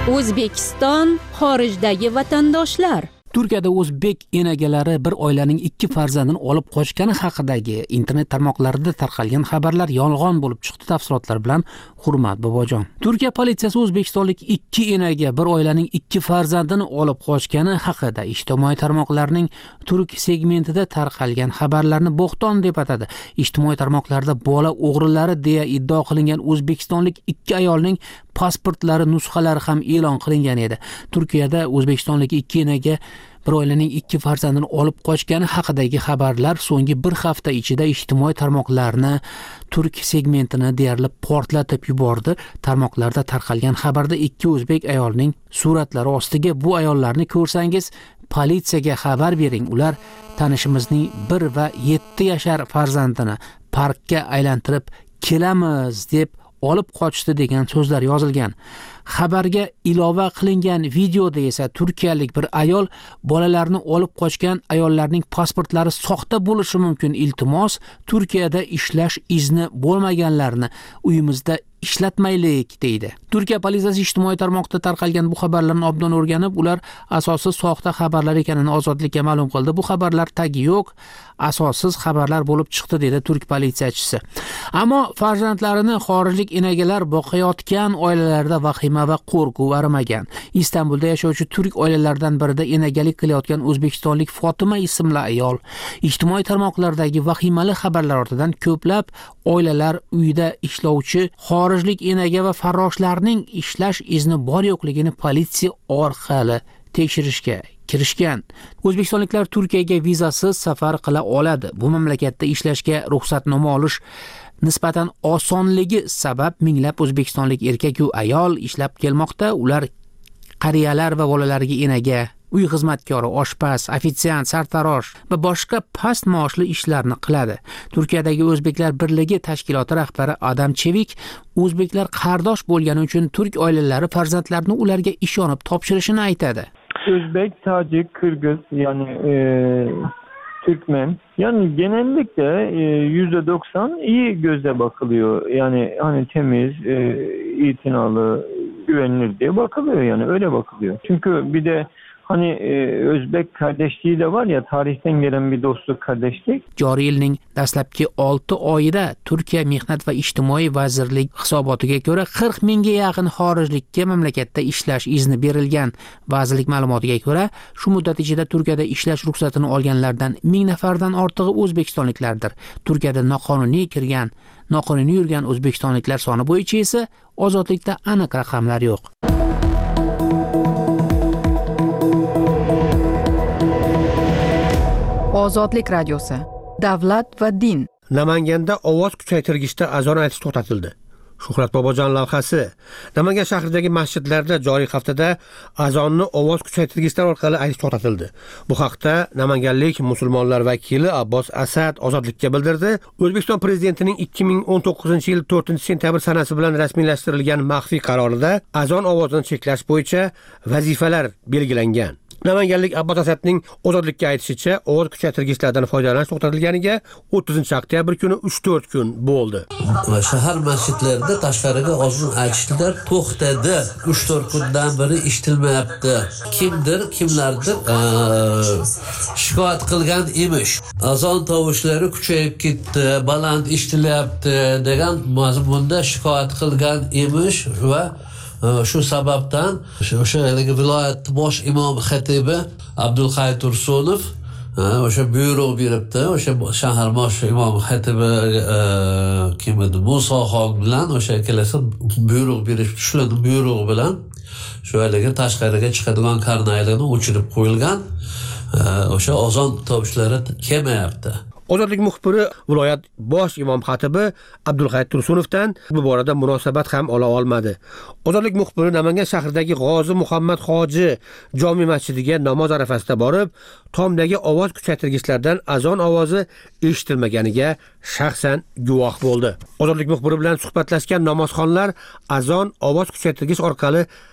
O'zbekiston xorijdagi vatandoshlar. Turkiyada o'zbek enagalari bir oilaning 2 farzandini olib qochgani haqidagi internet tarmoqlarida tarqalgan xabarlar yolg'on bo'lib chiqdi. Tafsilotlar bilan Hurmat Bobojon. Turkiya politsiyasi o'zbekistonlik 2 enaga bir oilaning 2 farzandini olib qochgani haqida ijtimoiy tarmoqlarning turk segmentida tarqalgan xabarlarni bo'xton deb atadi. Ijtimoiy tarmoqlarda bola o'g'rilari deya iddao qilingan o'zbekistonlik 2 ayolning pasportlari nusxalari ham e'lon qilingan edi. Turkiyada o'zbekistonlik 2 enaga bir oilaning 2 farzandini olib qochgani haqidagi xabarlar so'nggi bir hafta ichida ijtimoiy tarmoqlarni turk segmentini deyarli portlatib yubordi. Tarmoqlarda tarqalgan xabarda 2 o'zbek ayolning suratlari ostiga bu ayollarni ko'rsangiz politsiyaga xabar bering. Ular tanishimizning 1 va 7 yashar farzandini parkka aylantirib kelamiz deb olib qochdi degan so'zlar yozilgan. Xabarga ilova qilingan videoda esa turkiyalik bir ayol bolalarni olib qochgan ayollarning pasportlari soxta bo'lishi mumkin. Iltimos, Turkiyada ishlash izni bo'lmaganlarni uyimizda ishlatmaylik deydi. Turkiya politsiyasi ijtimoiy tarmoqda tarqalgan bu xabarlarni obdon o'rganib, ular asossiz soxta xabarlar ekanini Ozodlikka ma'lum qildi. Bu xabarlar tagi yo'q, asossiz xabarlar bo'lib chiqdi dedi turk politsiyachisi. Ammo farzandlarini xorijlik enagalar boqayotgan oilalarda vahima va qo'rquv arimagan. Istanbulda yashovchi turk oilalaridan birida enagalik qilayotgan o'zbekistonlik Fotima ismli ayol ijtimoiy tarmoqlardagi vahimali xabarlar ortidan ko'plab oilalar uyida ishlovchi xorijlik enaga va farroshlarning ishlash izni bor yo'qligini politsiya orqali tekshirishga kirishgan. O'zbekistonliklar Turkiyaga vizasiz safar qila oladi. Bu mamlakatda ishlashga ruxsatnoma olish nisbatan osonligi sabab minglab o'zbekistonlik erkak va ayol ishlab kelmoqda. Ular qariyalar va bolalarga enaga, uy xizmatkori, oshpaz, ofitsiant, sartarosh va boshqa past maoshli ishlarni qiladi. Turkiyadagi O'zbeklar birligi tashkiloti rahbari Adam Chevik o'zbeklar qardosh bo'lgani uchun turk oilalari farzandlarini ularga ishonib topshirishini aytadi. Özbek, Tacik, Kırgız yani Türkmen yani genellikle %90 iyi gözle bakılıyor. Yani hani temiz, itinalı, güvenilir diye bakılıyor yani öyle bakılıyor. Çünkü bir de hani Özbek kardeşliği de var ya tarihten gelen bir dostluk kardeşlik. Joriy yilning dastlabki 6 oyida Turkiya Mehnat va ijtimoiy vazirlik hisobotiga ko'ra 40 mingga yaqin xorijlikka mamlakatda ishlash izni berilgan. Vazirlik ma'lumotiga ko'ra, shu muddat ichida Turkiyada ishlash ruxsatini olganlardan 1000 nafardan ortig'i o'zbekistonliklardir. Turkiyada noqonuniy yurgan o'zbekistonliklar soni bo'yicha esa ozodlikda aniq raqamlar yo'q. Ozodlik radiosi. Davlat va din. Namanganda ovoz kuchaytirgichda azon aytish to'xtatildi. Shuhrat Bobojon lavhasi. Namangan shahridagi masjidlarda joriy haftada azonni ovoz kuchaytirgichlar orqali aytish to'xtatildi. Bu haqda namanganlik musulmonlar vakili Abbos Asad Ozodlikka bildirdi. O'zbekiston prezidentining 2019-yil 4-sentyabr sanasi bilan rasmiylashtirilgan maxfiy qarorida azon ovozini cheklash bo'yicha vazifalar belgilangan. Namanganlik Abbos Asadning Ozodlikka aytishicha, ovoz kuchaytirgichlardan foydalanish to'xtatilganiga 30-oktyabr kuni 3-4 kun bo'ldi. Shahar masjidlarida tashqariga azon aytishlar to'xtadi. 3-4 kundan beri ishitilmayapti. Kimlardir shikoyat qilgan emish. Azon tovushlari kuchayib ketdi, baland eshitilyapti degan mazmunda shikoyat qilgan emish va shu sababdan o'sha viloyat bosh imom xatibi Abdulhay Tursunov o'sha buyruq beribdi. O'sha shahar bosh imom xatibi kim edi? Musoxon bilan o'sha kelasi buyruq berishdi. Shularning buyrug'i bilan shu tashqariga chiqadigan karnaylarni o'chirib qo'yilgan. O'sha azon tovushlari kelmayapti. Ozodlik muxbiri viloyat bosh imom xatibi Abdulhay Tursunovdan bu borada munosabat ham ola olmadi. Ozodlik muxbiri Namangan shahridagi G'ozi Muhammad Hoji jome masjidiga namoz arafasida borib, tomdagi ovoz kuchaytirgichlardan azon ovozi eshitilmaganiga shaxsan guvoh bo'ldi. Ozodlik muxbiri bilan suhbatlashgan namozxonlar azon ovoz kuchaytirgich orqali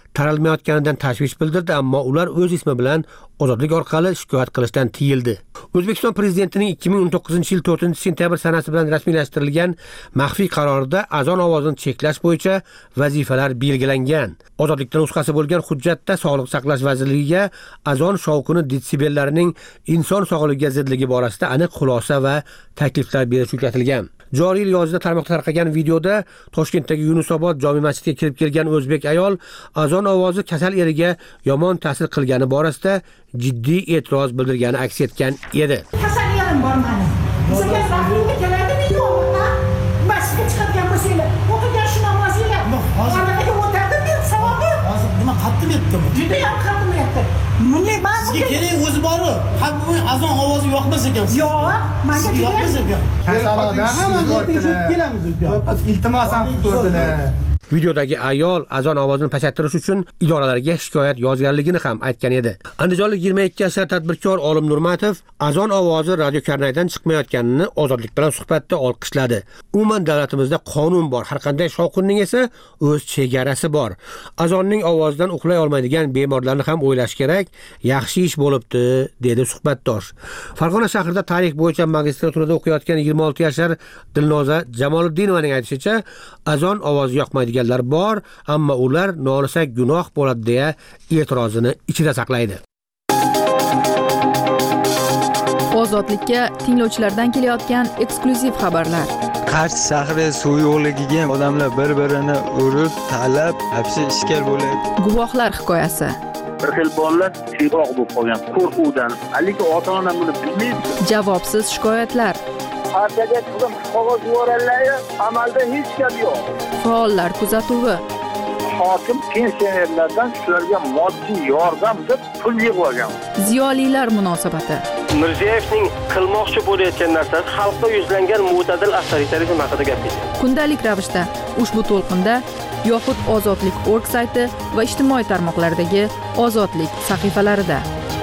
taralmayotganidan tashvish bildirdi, ammo ular o'z ismi bilan ozodlik orqali shikoyat qilishdan tiyildi. O'zbekiston prezidentining 2019-yil 4-sentyabr sanasi bilan rasmiylashtirilgan maxfiy qarorida azon ovozini cheklash bo'yicha vazifalar belgilangan. Ozodlikdan nusxasi bo'lgan hujjatda Sog'liqni saqlash vazirligiga azon shovqini detsibellarining inson sog'lig'iga zidligi borasida aniq xulosa va takliflar berish yuklatilgan. Joriy yil yozida tarmoqda tarqagan videoda Toshkentdagi Yunusobod jome masjidiga kirib kelgan o'zbek ayol azon ovozi kasal eriga yomon ta'sir qilgani borasida jiddiy e'tiroz bildirgani aks etgan edi. Kasal erim bor meni. Sizga rahminga keladimi yo'qmi? Masjidga chiqadigan bo'lsanglar, o'qigan shu namozinglar. Qanaqaga o'tardim deb savobi? Hozir nima qattiq etdim? Juda ham qattiq etdim. Bunday ba'zi sizga kerak o'zi bor-ku. Qalbi azon ovozi yoqmas ekan. Yo'q, menga yoqmas ekan. Kasalada hamma kelamiz. Iltimos ham ko'rdilar. Videodagi ayol azon ovozini pasaytirish uchun idoralarga shikoyat yozganligini ham aytgan edi. Andijonlik 22 yoshli tadbirkor Olim Nurmatov azon ovozi radiokarnaydan chiqmayotganini ozodlik bilan suhbatda olqishladi. Umuman davlatimizda qonun bor, har qanday shovqinning esa o'z chegarasi bor. Azonning ovozidan uxlay olmaydigan bemorlarni ham o'ylash kerak. Yaxshi ish bo'libdi, dedi suhbatdosh. Farg'ona shahrida tarix bo'yicha magistraturada o'qiyotgan 26 yoshli Dilnoza Jamoliddinovaning aytishicha, azon ovozi yoqmaydigan bor, ammo ular nolisak gunoh bo'ladi deya e'tirozini ichida saqlaydi. Ozodlikka tinglovchilardan kelayotgan eksklyuziv xabarlar. Qarshi shahri suv yo'qligiga odamlar bir-birini urib, talab, hapsi ishkal bo'lyapti. Guvohlar hikoyasi. Bir xil bolalar tiyroq bo'lib qolgan qo'rquvdan, haligi ota-ona buni bilmaydi. Javobsiz shikoyatlar. Partiyaga chiqib qog'oz yuborganlar, amalda hech gap yo'q. Faollar kuzatuvi. Hokim pensionerlardan shularga moddiy yordam deb pul yig'ib olgan. Ziyolilar munosabati. Mirziyoyevning qilmoqchi bo'layotgan narsasi xalqqa yuzlangan mo'tadil avtoritarizm haqida gapirdi. Kundalik ravishda ushbu to'lqinda yoxud ozodlik.org sayti va ijtimoiy tarmoqlardagi ozodlik sahifalarida.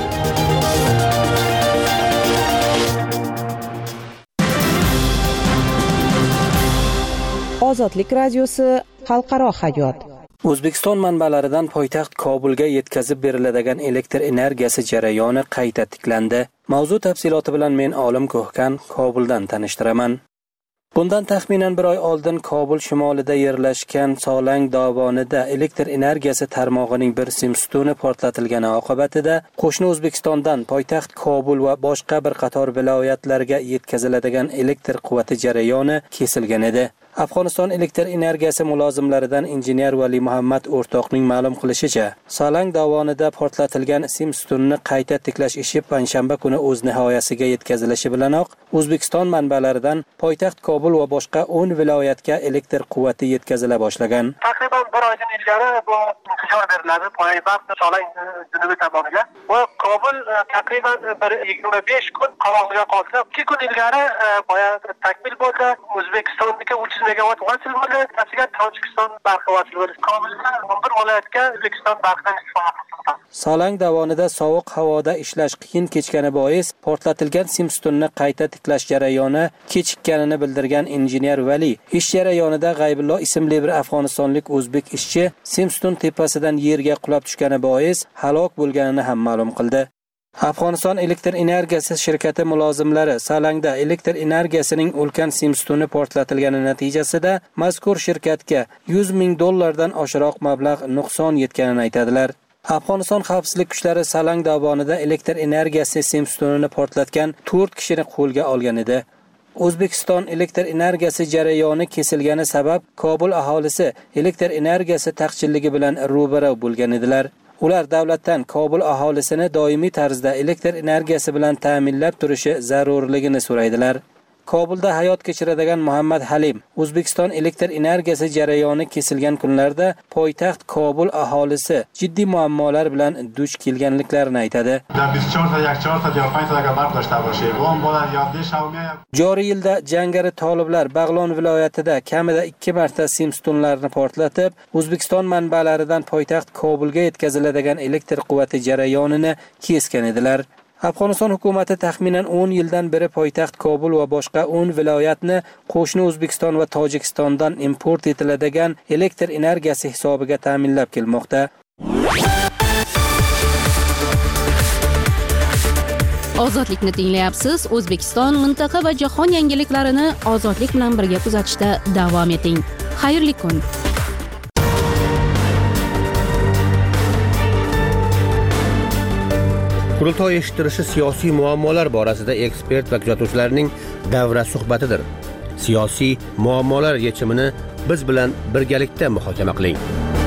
Ozodlik radiosi xalqaro hayot. O'zbekiston manbalaridan poytaxt Kobulga yetkazib beriladigan elektr energiyasi jarayoni qayta tiklandi. Mavzu tafsiloti bilan men Olim Ko'hkan Kobuldan tanishtiraman. Bundan taxminan bir oy oldin Kobul shimolida yerlashgan Solang dovonida elektr energiyasi tarmog'ining bir simstuni portlatilgani oqibatida qo'shni O'zbekistondan poytaxt Kobul va boshqa bir qator viloyatlarga yetkaziladigan elektr quvvati jarayoni kesilgan edi. Afg'oniston elektr energiyasi mulozimlaridan injener Vali Muhammad o'rtoqning ma'lum qilishicha, Solang dovonida portlatilgan simstunni qayta tiklash ishi panshanba kuni o'z nihoyasiga yetkazilishi bilanoq O'zbekiston manbalaridan poytaxt Kobul va boshqa 10 viloyatga elektr quvvati yetkazila boshlagan. Taqriban bir oydan ilgari bu intishor beriladi poytaxt Solang janubiy tomoniga. Va Kobul taqriban 25 kun qaroqliga qoldi. 2 kun ilgari takmil bo'ldi. O'zbekistonniki 300 megawatt vasil bo'ldi. Nasiga Tojikiston barqi vasil bo'ldi. Kobulda 11 viloyatga O'zbekiston barqidan istifoda qildi. Solang dovonida sovuq havoda ishlash qiyin kechgani bois portlatilgan simstunni qayta tiklash jarayoni kechikkanini bildirgan injener Vali, ish jarayonida G'aybullo ismli bir afg'onistonlik o'zbek ishchi simstun tepasidan yerga qulab tushgani bois halok bo'lganini ham ma'lum qildi. Afg'oniston elektr energiyasi shirkati mulozimlari Solangda elektr energiyasining ulkan simstuni portlatilgani natijasida mazkur shirkatga $100,000 dan oshiroq mablag' nuqson yetganini aytadilar. Afg'oniston xavfsizlik kuchlari Solang dovonida elektr energiyasi simstunini portlatgan 4 kishini qo'lga olgan edi. O'zbekiston elektr energiyasi jarayoni kesilgani sabab Kobul aholisi elektr energiyasi taqchilligi bilan ro'baro bo'lgan edilar. Ular davlatdan Kobul aholisini doimiy tarzda elektr energiyasi bilan ta'minlab turishi zarurligini so'raydilar. Kobulda hayot kechiradigan Muhammad Halim, O'zbekiston elektr energiyasi jarayoni kesilgan kunlarda poytaxt Kobul aholisi jiddiy muammolar bilan duch kelganliklarini aytadi. Joriy yilda jangari toliblar Bag'lon viloyatida kamida 2 marta simstunlarni portlatib, O'zbekiston manbalaridan poytaxt Kobulga yetkaziladigan elektr quvvati jarayonini kesgan edilar. Afg'oniston hukumati taxminan 10 yildan beri poytaxt Kobul va boshqa 10 viloyatni qo'shni O'zbekiston va Tojikistondan import etiladigan elektr energiyasi hisobiga ta'minlab kelmoqda. Ozodlikni tinglayapsiz. O'zbekiston, mintaqa va jahon yangiliklarini ozodlik bilan birga kuzatishda davom eting. Xayrli kun. Qurultoy eshittirishi siyosiy muammolar borasida ekspert va kuzatuvchilarning davra suhbatidir. Siyosiy muammolar yechimini biz bilan birgalikda muhokama qiling.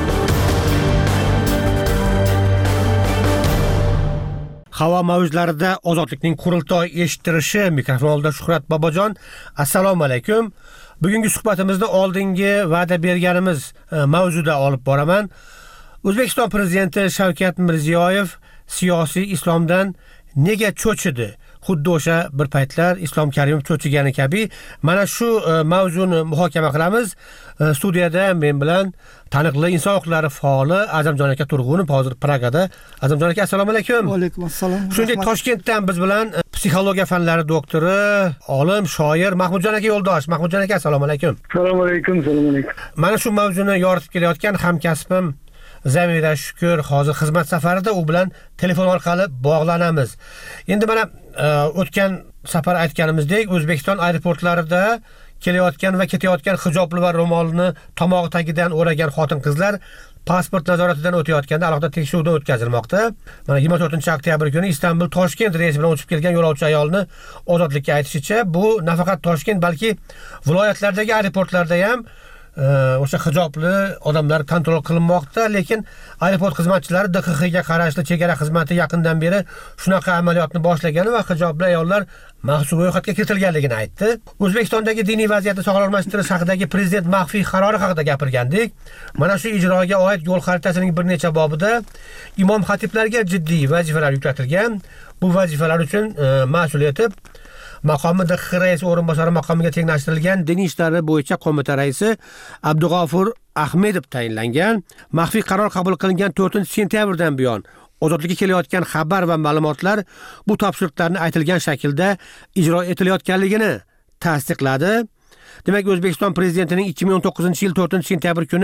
Havo mavjlarida ozodlikning qurultoy eshittirishi, mikrofon oldida Shuhrat Bobojon. Assalomu alaykum. Bugungi suhbatimizni oldingi va'da berganimiz mavzuda olib boraman. O'zbekiston prezidenti Shavkat Mirziyoyev siyosiy islomdan nega cho'chidi? Xuddi o'sha bir paytlar Islom Karimov cho'chigani kabi mana shu mavzuni muhokama qilamiz. Studiyada men bilan taniqli inson huquqlari faoli Azamjon aka Turg'unov hozir Pragada. Azamjon aka, assalomu alaykum. Va alaykum assalom. Shuningdek Toshkentdan biz bilan psixologiya fanlari doktori, olim, shoir Mahmudjon aka yo'ldosh. Mahmudjon aka, assalomu alaykum. Assalomu alaykum, assalomu alaykum. Mana shu mavzuni yoritib kelayotgan hamkasbim Zamira Shukur hozir xizmat safarida, u bilan telefon orqali bog'lanamiz. Endi mana o'tgan safar aytganimizdek, O'zbekiston aeroportlarida kelayotgan va ketayotgan hijobli va ro'molni tomog'i tagidan o'ragan xotin-qizlar pasport nazoratidan o'tayotganda alohida tekshiruvdan o'tkazilmoqda. Mana 24-oktyabr kuni Istanbul Toshkent reysi bilan uchib kelgan yo'lovchi ayolni ozodlikka aytishicha, bu nafaqat Toshkent, balki viloyatlardagi aeroportlarda ham o'sha hijobli odamlar kontrol qilinmoqda, lekin aeroport xizmatchilari DXXga qarashli chegara xizmati yaqindan beri shunaqa amaliyotni boshlagani va hijobli ayollar maxsus ro'yxatga kiritilganligini aytdi. O'zbekistondagi diniy vaziyatni sog'lomlashtirish haqidagi prezident maxfiy qarori haqida gapirgandik. Mana shu ijroga oid yo'l xaritasining bir necha bobida imom xatiblarga jiddiy vazifalar yuklatilgan. Bu vazifalar uchun mas'ul etib maqomi DXX raisi o'rinbosari maqomiga tenglashtirilgan Diniy ishlar bo'yicha qo'mita raisi Abdug'ofur Ahmedov tayinlangan. Maxfiy qaror qabul qilingan 4-sentyabrdan buyon ozodlikka kelayotgan xabar va ma'lumotlar bu topshiriqlarni aytilgan shaklda ijro etilayotganligini tasdiqladi. Demak, O'zbekiston prezidentining 2019-yil 4-sentyabr kuni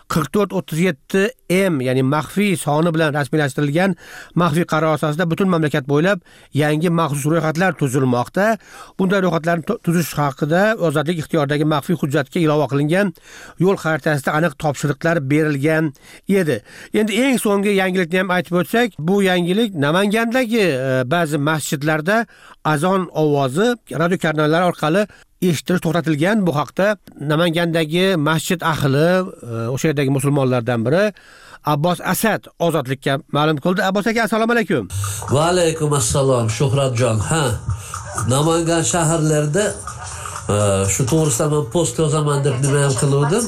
4437M, ya'ni maxfiy soni bilan rasmiylashtirilgan maxfiy qaror asosida butun mamlakat bo'ylab yangi maxsus ro'yxatlar tuzilmoqda. Bunday ro'yxatlarni tuzish haqida ozodlik ixtiyoridagi maxfiy hujjatga ilova qilingan yo'l xaritasida aniq topshiriqlar berilgan edi. Endi eng so'nggi yangilikni ham aytib o'tsak, bu yangilik Namangandagi ba'zi masjidlarda azon ovozi radio kanallar orqali eshitish to'xtatilgan. Bu haqda Namangandagi masjid ahli, o'sha yerdagi musulmonlardan biri Abbos Asad ozodlikka ma'lum qildi. Abbos aka, assalomu alaykum. Va alaykum assalom Shuhratjon. Namangan shaharlarida shu to'g'risida men post yozaman deb nima ham qildim.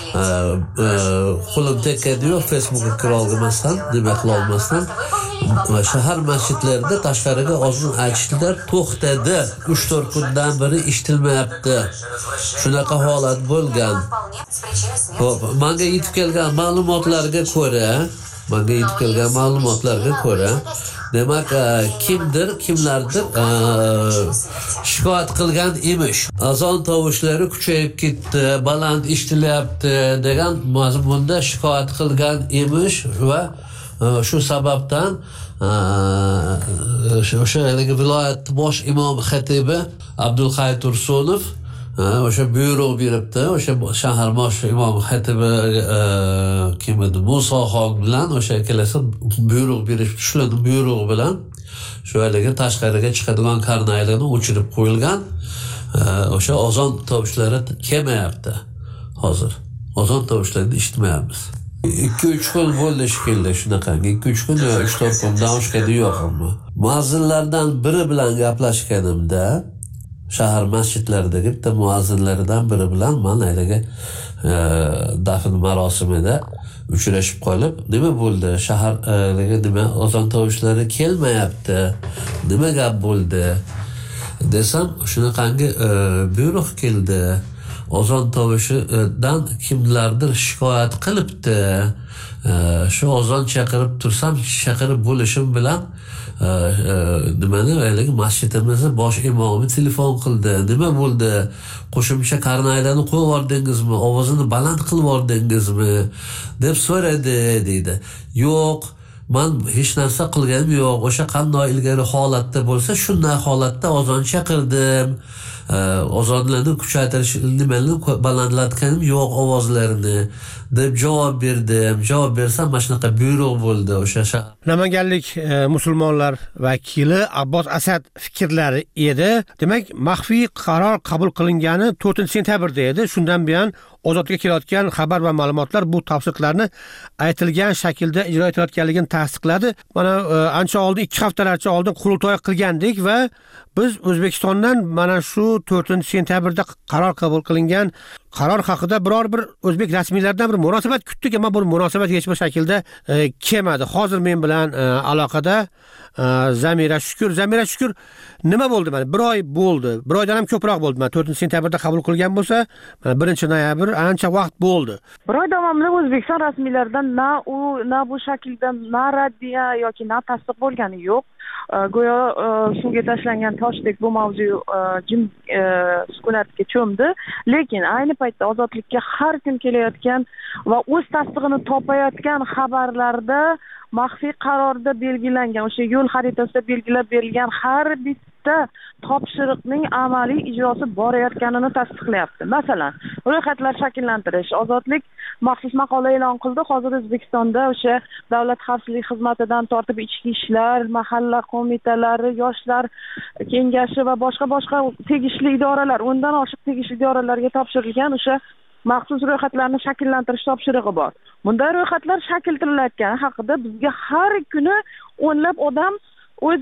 Qo'lim tekkaydi-yu, Facebookga kira olmasdan, nima qila olmasdan shahar masjidlarida tashqariga ozon aytishdilar, to'xtadi. 3-4 kundan beri ishitilmayapti. Shunaqa holat bo'lgan. Xo'p, menga yetib kelgan ma'lumotlarga ko'ra, demak, kimlardir shikoyat qilgan emish. Azon tovushlari kuchayib ketdi, baland eshitilyapti degan mazmunda shikoyat qilgan emish va shu sababdan o'sha viloyat bosh imom xatibi Abdulhay Tursunov o'sha buyruq beribdi. O'sha shahar bosh imom xatibi kim edi? Musoxon bilan o'sha ikkalasi buyruq berishdi. Shularning buyrug'i bilan shu haligi tashqariga chiqadigan karnaylarni o'chirib qo'yilgan. O'sha ozon tovushlari kelmayapti hozir. Ozon tovushlarini eshitmayapmiz. 2-3 kun bo'ldi shekilli shunaqangi. 2-3 kun, 3-4 kundan oshgani yo'q ammo. Muazzinlardan biri bilan gaplashganimda, shahar masjidlaridagi bitta muazzinlaridan biri bilan men haligi dafn marosimida uchrashib qolib, nima bo'ldi? Shaharga nima ozon tovushlari kelmayapti? Nima gap bo'ldi? Desam, shunaqangi buyruq keldi. ozon tovushidan kimlardir shikoyat qilibdi. Shu ozon chaqirib tursam, chaqirib bo'lishim bilan nimani aylik masjidimizni bosh imomi telefon qildi. Nima bo'ldi? Qo'shimcha karnaylarni qo'yib yubordingizmi? Ovozini baland qilib yubordingizmi? deb so'radi deydi. Yo'q, men hech narsa qilganim yo'q. O'sha qanday ilgari holatda bo'lsa, shunday holatda ozon chaqirdim. Ozonlarni kuchaytirish nimalarni balandlatganim yo'q ovozlarini deb javob berdim. Javob bersam mana shunaqa buyruq bo'ldi o'sha Namanganlik musulmonlar vakili Abbos Asad fikrlari edi. Demak, maxfiy qaror qabul qilingani 4-sentyabrda edi. Shundan buyon ozodlikka kelayotgan xabar va ma'lumotlar bu tafsilotlarni aytilgan shaklda ijro etilayotganligini tasdiqladi. Mana ancha oldin 2 haftalarcha oldin qurultoy qilgandik va biz O'zbekistondan mana shu 4-sentyabrda qaror qabul qilingan qaror haqida biror bir o'zbek rasmiylaridan bir munosabat kutdik, ammo bu munosabat hech bir shaklda kelmadi. Hozir men bilan aloqada Zamira Shukur, nima bo'ldi? Mana 1 oy bo'ldi. 1 oydan ham ko'proq bo'ldi. Mana 4-sentyabrda qabul qilgan bo'lsa, mana 1-noyabr ancha vaqt bo'ldi. 1 oy davomida O'zbekiston rasmiylaridan na bu shaklda na raddiya yoki na tasdiq bo'lgani yo'q. Go'yo suvga tashlangan toshdek bu mavzu jim sukunatga cho'mdi. Lekin ayni paytda ozodlikka har kun kelayotgan va o'z tasdig'ini topayotgan xabarlarda maxfiy qarorda belgilangan, o'sha yo'l xaritasida belgilab berilgan har bitta topshiriqning amaliy ijrosi borayotganini tasdiqlayapti. Masalan, ro'yxatlar shakllantirish, ozodlik maxsus maqola e'lon qildi. Hozir O'zbekistonda o'sha davlat xavfsizlik xizmatidan tortib ichki ishlar, mahalla qo'mitalari, yoshlar kengashi va boshqa tegishli idoralar, undan oshiq tegishli idoralarga topshirilgan o'sha maxsus ro'yxatlarni shakllantirish topshirig'i bor. Bunday ro'yxatlar shakllantirilayotgani haqida bizga har kuni o'nlab odam o'z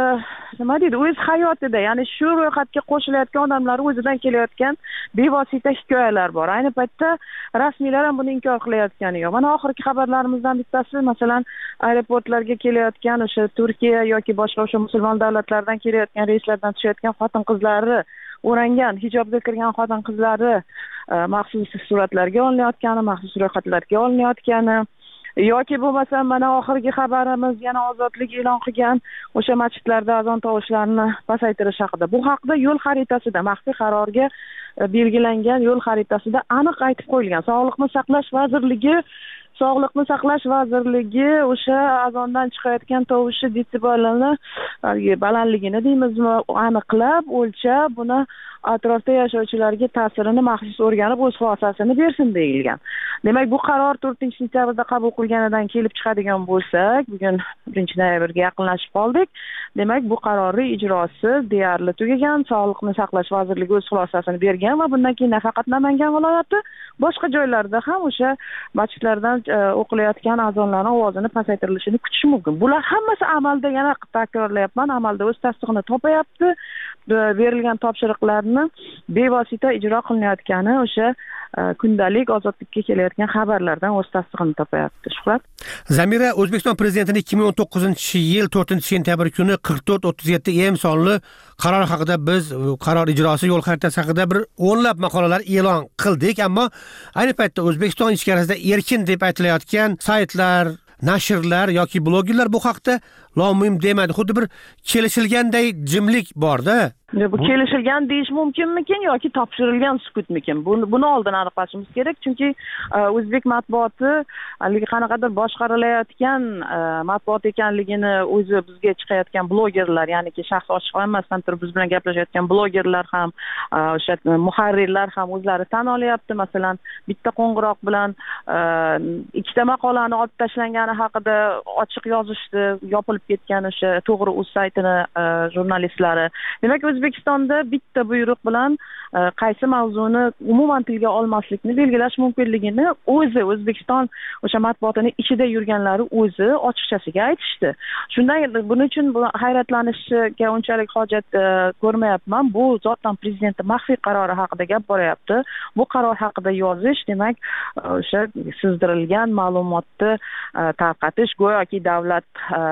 hayotida, ya'ni shu ro'yxatga qo'shilayotgan odamlar o'zidan kelayotgan bevosita hikoyalar bor. Ayni paytda rasmiylar ham buni inkor qilayotgani yo'q. Mana oxirgi xabarlarimizdan bittasi, masalan, aeroportlarga kelayotgan o'sha Turkiya yoki boshqa o'sha musulmon davlatlardan kelayotgan reyslardan tushayotgan xotin-qizlari, o'rangan hijobga kirgan xotin-qizlari maxsus suratlarga olinayotgani, maxsus ro'yxatlarga olinayotgani yoki bo'lmasa mana oxirgi xabarimiz yana ozodlik e'lon qilgan o'sha masjidlarda azon tovushlarini pasaytirish haqida. Bu haqida yo'l xaritasida, maxfiy qarorga belgilangan yo'l xaritasida aniq aytib qo'yilgan. Sog'liqni saqlash vazirligi o'sha azondan chiqayotgan tovushi desibelini balandligini deymizmi, aniqlab, o'lchab, buni atrofda yashovchilarga ta'sirini maxsus o'rganib o'z xulosasini bersin deyilgan. Demak, bu qaror 4-sentyabrda qabul qilganidan kelib chiqadigan bo'lsak, bugun 1-noyabrga yaqinlashib qoldik. Demak, bu qarorning ijrosi deyarli tugagan. Sog'liqni saqlash vazirligi o'z xulosasini bergan va bundan keyin nafaqat Namangan viloyati, boshqa joylarda ham o'sha masjidlardan o'qilayotgan azonlarning ovozini pasaytirilishini kutish mumkin. Bular hammasi amalda, yana takrorlayapman, amalda o'z tasdig'ini topayapti. Berilgan topshiriqlarni bevosita ijro qilinayotgani o'sha kundalik ozodlikka kelayotgan xabarlardan o'z tasdig'ini topayapti. Shuhrat. Zamira, O'zbekiston prezidentining 2019-yil 4-sentyabr kuni 4437 sonli qaror haqida biz qaror ijrosi yo'l xaritasi haqida bir o'nlab maqolalar e'lon qildik, ammo ayni paytda O'zbekiston ichkarisida erkin deb aytilayotgan saytlar, nashrlar yoki blogerlar bu haqda lomim demadi. Xuddi bir kelishilganday jimlik borda. Bu kelishilgan deyish mumkinmikin yoki topshirilgan sukutmikin? Buni oldin aniqlashimiz kerak, chunki o'zbek matbuoti qanaqadir boshqarilayotgan matbuot ekanligini o'zi bizga chiqayotgan blogerlar, ya'niki shaxs ochiq emasdan turib biz bilan gaplashayotgan blogerlar ham, o'sha muharrirlar ham o'zlari tan olyapti. Masalan, bitta qo'ng'iroq bilan 2ta maqolani olib tashlangani haqida ochiq yozishdi, yopilib ketgan o'sha To'g'ri uz saytini jurnalistlari. Demak, O'zbekistonda bitta buyruq bilan qaysi mavzuni umuman tilga olmaslikni belgilash mumkinligini o'zi O'zbekiston o'sha matbuotining ichida yurganlari o'zi ochiqchasiga aytishdi. Shundan buning uchun hayratlanishga unchalik hojat ko'rmayapman. Bu zotan prezidentning maxfiy qarori haqida gap boryapti. Bu qaror haqida yozish, demak, o'sha sizdirilgan ma'lumotni tarqatish, go'yoki davlat siri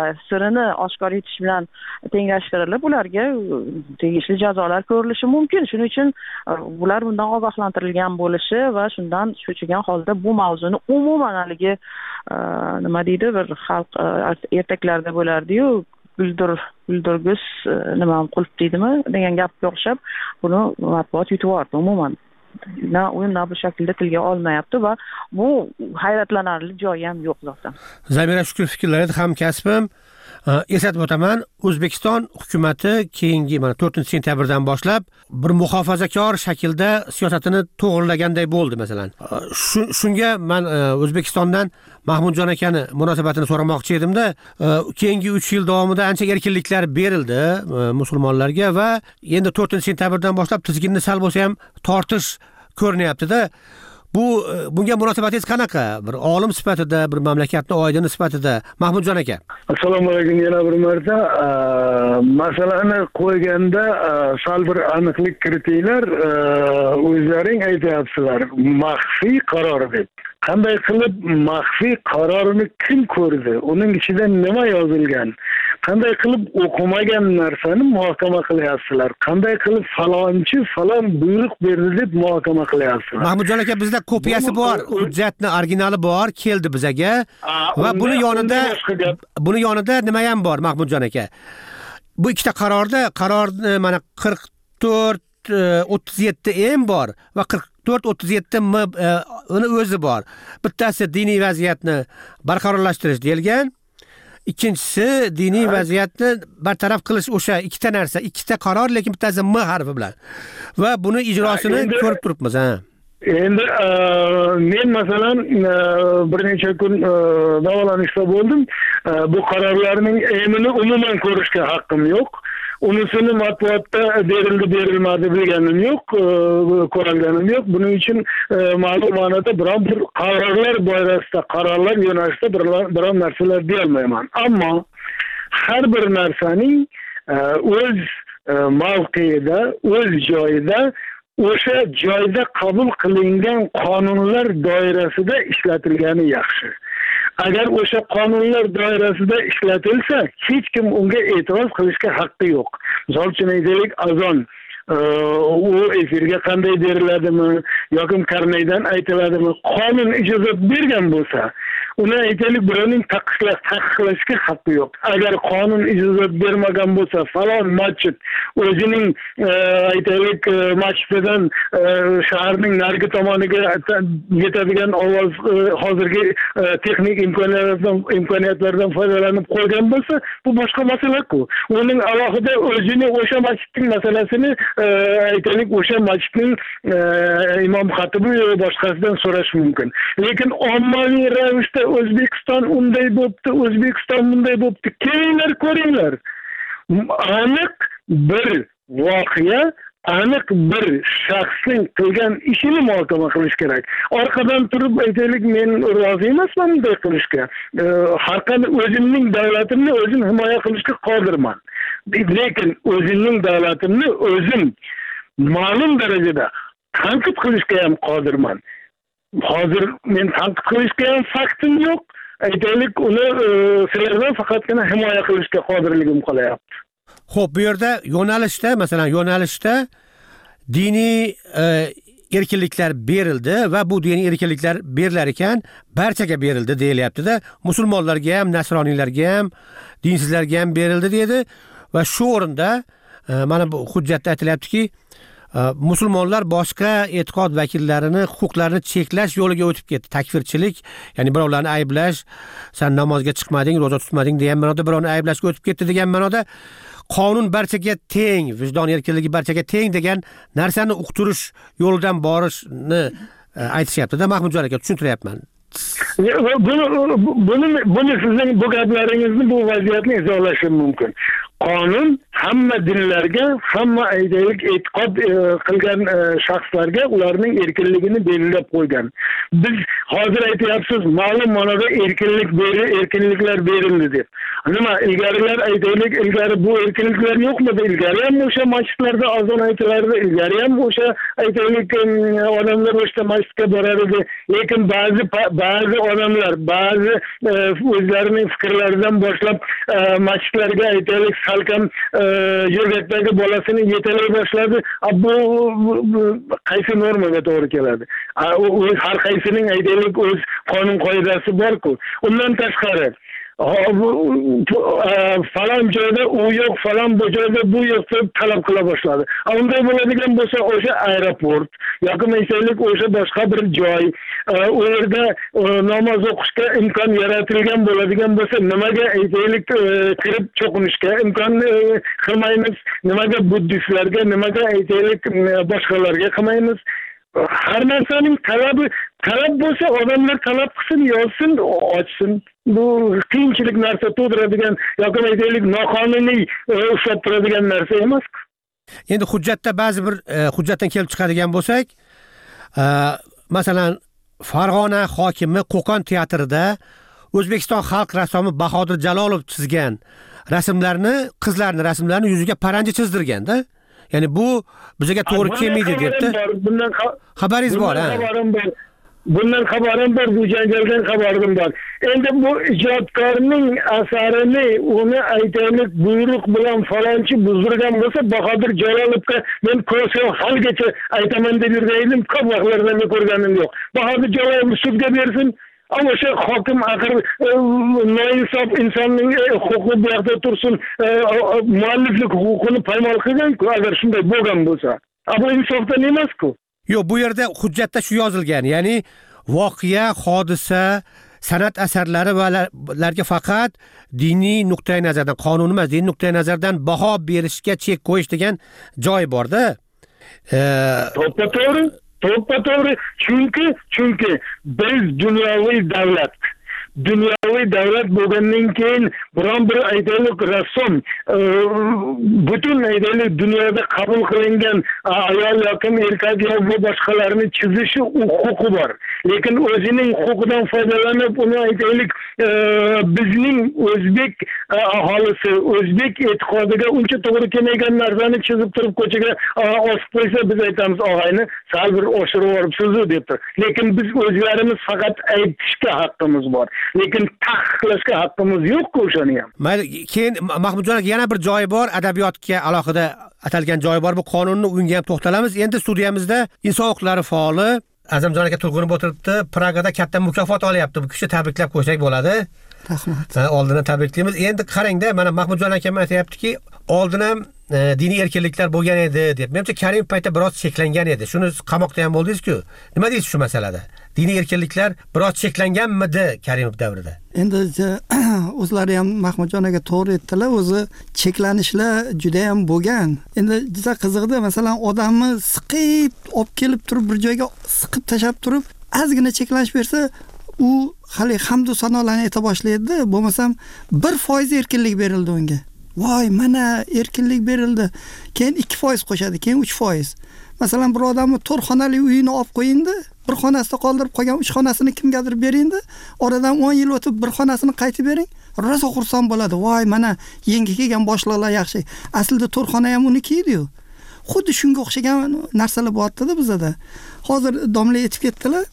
huquqlarini oshkor etish bilan tenglashtirilib ularga tegishli jazolar ko'rilishi mumkin. Shuning uchun bular bundan ogohlantirilgan bo'lishi va shundan cho'chigan holda bu mavzuni umuman haligi nima deydi, bir xalq ertaklarda bo'lardi-yu, guldirguz nima qulf deydimi degan gapga o'xshab buni matbuot yutib yubordi umuman. Na bu shaklda tilga olmayapti va bu hayratlanarli joyi ham yo'q zotan. Zamira Shukur fikrlari hamkasbim. Eslatib o'taman, O'zbekiston hukumatati keyingi 4-sentyabrdan boshlab bir muhofazakor shaklda siyosatini to'g'rilaganday bo'ldi masalan. Shunga men O'zbekistondan Mahmudjon akani munosabatini so'ramoqchi edimda, keyingi 3 yil davomida ancha erkinliklar berildi musulmonlarga va endi 4-sentyabrdan boshlab tizginni sal bo'lsa ham tortish ko'rinyapti-da. Bunga munosabatingiz qanaqa? Bir olim sifatida, bir mamlakatning oydini sifatida Mahmudjon aka. Assalomu alaykum yana bir marta. Masalani qo'yganda sal bir aniqlik kiritinglar. O'zlaring aytyapsizlar, maxfiy qaror deb. Qanday qilib maxfiy qarorni kim ko'rdi? Uning ichida nima yozilgan? Qanday qilib o'qimagan narsani muhokama qilyapsizlar? Qanday qilib falonchi falon buyruq berdi deb muhokama qilyapsizlar? Mahmudjon aka, bizda kopiyasi bor, hujjatning originali bor, keldi bizaga va buni yonida nima ham bor Mahmudjon aka? Bu ikkita qarorni mana 44-37M bor va 44-37M uni o'zi bor. Bittasi diniy vaziyatni barqarorlashtirish deyilgan. Ikkinchisi diniy vaziyatni bartaraf qilish, o'sha ikkita narsa, ikkita qaror, lekin bittasi M harfi bilan. Va buni ijrosini ko'rib turibmiz, ha. Endi men masalan bir necha kun davolanishda bo'ldim. Bu qarorlarning emini umuman ko'rishga haqqim yo'q. Unisini matbuotda berilmadi bilganim yo'q, ko'rganim yo'q. Buning uchun ma'lum ma'noda biron bir qarorlar doirasida, qarorlar yo'nalishida biron narsalar deyolmayman. Ammo har bir narsaning o'z mavqeida, o'z joyida, o'sha joyda qabul qilingan qonunlar doirasida ishlatilgani yaxshi. Agar o'sha qonunlar doirasida ishlatilsa, hech kim unga e'tiroz qilishga haqqi yo'q. Misol uchun aytaylik, azon u efirga qanday beriladimi yoki karnaydan aytiladimi, qonun ijozat bergan bo'lsa, uni aytaylik birovning taqiqlashga haqqi yo'q. Agar qonun ijozat bermagan bo'lsa, falon masjid o'zining aytaylik masjididan shaharning narigi tomoniga yetadigan ovoz hozirgi texnik imkoniyatlardan foydalanib qolgan bo'lsa, bu boshqa masala-ku. Uning alohida o'zini o'sha masjidning masalasini aytaylik o'sha masjidning imom xatibi yoki boshqasidan so'rash mumkin. Lekin ommaviy ravishda O'zbekiston unday bo'pti, O'zbekiston bunday bo'pti. Kelinglar, ko'ringlar. Aniq bir voqea, aniq bir shaxsning qilgan ishini muhokama qilish kerak. Orqadan turib aytaylik, men rozi emasman bunday qilishga. Har qanday o'zimning davlatimni o'zim himoya qilishga qodirman. Lekin o'zimning davlatimni o'zim ma'lum darajada tanqid qilishga ham qodirman. Hozir men tanqid qilishga ham faktim yo'q. Aytaylik, uni sizlardan faqatgina himoya qilishga qodirligim qolyapti. Xo'p, bu yerda yo'nalishda diniy erkinliklar berildi va bu diniy erkinliklar berilar ekan barchaga berildi deyilyapti-da. Musulmonlarga ham, nasroniylarga ham, dinsizlarga ham berildi dedi va shu o'rinda mana bu hujjatda aytilyaptiki, musulmonlar boshqa e'tiqod vakillarini huquqlarini cheklash yo'liga o'tib ketdi. Takfirchilik, ya'ni birovlarni ayblash, sen namozga chiqmading, roza tutmading degan ma'noda birovni ayblashga o'tib ketdi degan ma'noda qonun barchaga teng, vijdon erkinligi barchaga teng degan narsani uqtirish yo'lidan borishni aytishyapti-da. Mahmudjon aka, tushuntiryapman. Buni sizning bu gaplaringizni, bu vaziyatni izohlashim mumkin. qonun hamma dinlarga, hamma aytaylik e'tiqod qilgan shaxslarga ularning erkinligini belgilab qo'ygan. Biz hozir aytyapsiz, ma'lum ma'noda erkinliklar berildi deb. Nima ilgarilar aytaylik, ilgari bu erkinliklar yo'qmidi? Ilgari ham o'sha masjidlarda azon aytilardi, ilgari ham o'sha aytaylik odamlar o'sha masjidga borar edi. Lekin ba'zi odamlar, ba'zi o'zlarining fikrlaridan boshlab masjidlarga aytaylik salkam yo'lakdagi bolasini yetalay boshladi. Bu qaysi normaga to'g'ri keladi? Har qaysining aytaylik o'z qonun qoidasi bor-ku. Undan tashqari falon joyda u yo'q, falon bu joyda bu yo'q deb talab qila boshladi. Unday bo'ladigan bo'lsa, o'sha aeroport yoki aytaylik o'sha boshqa bir joy, u yerda namoz o'qishga imkon yaratilgan bo'ladigan bo'lsa, nimaga aytaylik kirib cho'qinishga imkon qilmaymiz? Nimaga buddistlarga, nimaga aytaylik boshqalarga qilmaymiz? Har narsaning talab bo'lsa, odamlar talab qilsin, yozsin, ochsin. Bu qiyinchilik narsa tug'diradigan yoki aytaylik noqonuniy ushlab turadigan narsa emas. Endi hujjatda ba'zi bir hujjatdan kelib chiqadigan bo'lsak, masalan, Farg'ona hokimi Qo'qon teatrida O'zbekiston xalq rassomi Bahodir Jalolov chizgan qizlarning rasmlarini yuziga paranji chizdirganda, ya'ni bu bizga to'g'ri kelmaydi debdi. Xabaringiz bor, ha? Bundan xabarim bor, bu janjaldan xabarim bor. Endi bu ijodkorning asarini uni aytaylik buyruq bilan falonchi buzdirgan bo'lsa, Bahodir Jalolovga men ko'rsa halgacha aytaman deb yurgandim, ko'p vaqtlarda men ko'rganim yo'q. Bahodir Jalolov sudga bersin. Ama o'sha hokim axir noinsof insonning huquqi bu yoqda tursin, mualliflik huquqini poymol qilgan-ku, agar shunday bo'lgan bo'lsa. Bu insofdan emas-ku. Yo'q, bu yerda hujjatda shu yozilgan, ya'ni voqea, hodisa, san'at asarlari va ularga faqat diniy nuqtai nazardan, qonun emas, diniy nuqtai nazardan baho berishga chek qo'yish degan joy bor-da. To'g'ri, chunki biz dunyoviy davlat bo'lgandan keyin biron bir aytaylik rassom butun aytaylik dunyoda qabul qilingan ayol yoki erkak yoki boshqalarni chizishi huquqi bor. Lekin o'zining huquqidan foydalanib uni aytaylik bizning o'zbek aholisi, o'zbek e'tiqodiga uncha to'g'ri kelmagan narsani chizib turib ko'chaga osib qo'ysa, biz aytamiz, og'ayni sal bir oshirib yuboribsiz debdir. Lekin biz o'zlarimiz faqat aytishga haqqimiz bor. Lekin taqiqlashga haqqimiz yo'q-ku o'shani ham. Mayli, keyin Mahmudjon aka yana bir joyi bor, adabiyotga alohida atalgan joyi bor. Bu qonunni unga ham to'xtalamiz. Endi studiyamizda inson huquqlari faoli Azamjon aka Turg'unov o'tiribdi. Pragada katta mukofot olyapti. Bu kishi tabriklab qo'ysak bo'ladi. Rahmat. Oldindan tabriklaymiz. Endi qarangda, mana Mahmudjon akam aytayaptiki, oldin ham diniy erkinliklar bo'lgan edi deb. Menimcha Karimov paytda biroz cheklangan edi. Shuni qamoqda ham bo'ldingiz-ku. Nima deysiz shu masalada? Diniy erkinliklar biroz cheklanganmidi Karimov davrida? Endi o'zlari ham Mahmudjon aka to'g'ri aytdilar, o'zi cheklanishlar juda ham bo'lgan. Endi juda qiziqdi, masalan, odamni siqib olib kelib turib bir joyga siqib tashab turib, ozgina cheklanish bersa, u hali hamd va sanolarni ayta boshlaydi. Bo'lmasam 1% erkinlik berildi unga. Voy, mana erkinlik berildi. Keyin 2% qo'shadi, keyin 3%. Masalan, bir odamni 4 xonali uyini olib qo'yindi, bir xonasida qoldirib qolgan 3 xonasini kimgadir beringdi. Oradan 10 yil o'tib bir xonasini qaytib bering, rosa xursand bo'ladi. Voy, mana yangi kelgan boshliqlar yaxshi. Aslida 4 xona ham uniki edi-yu. Xuddi shunga o'xshagan narsalar bo'lyapti-da bizda. Hozir domla aytib ketdilar.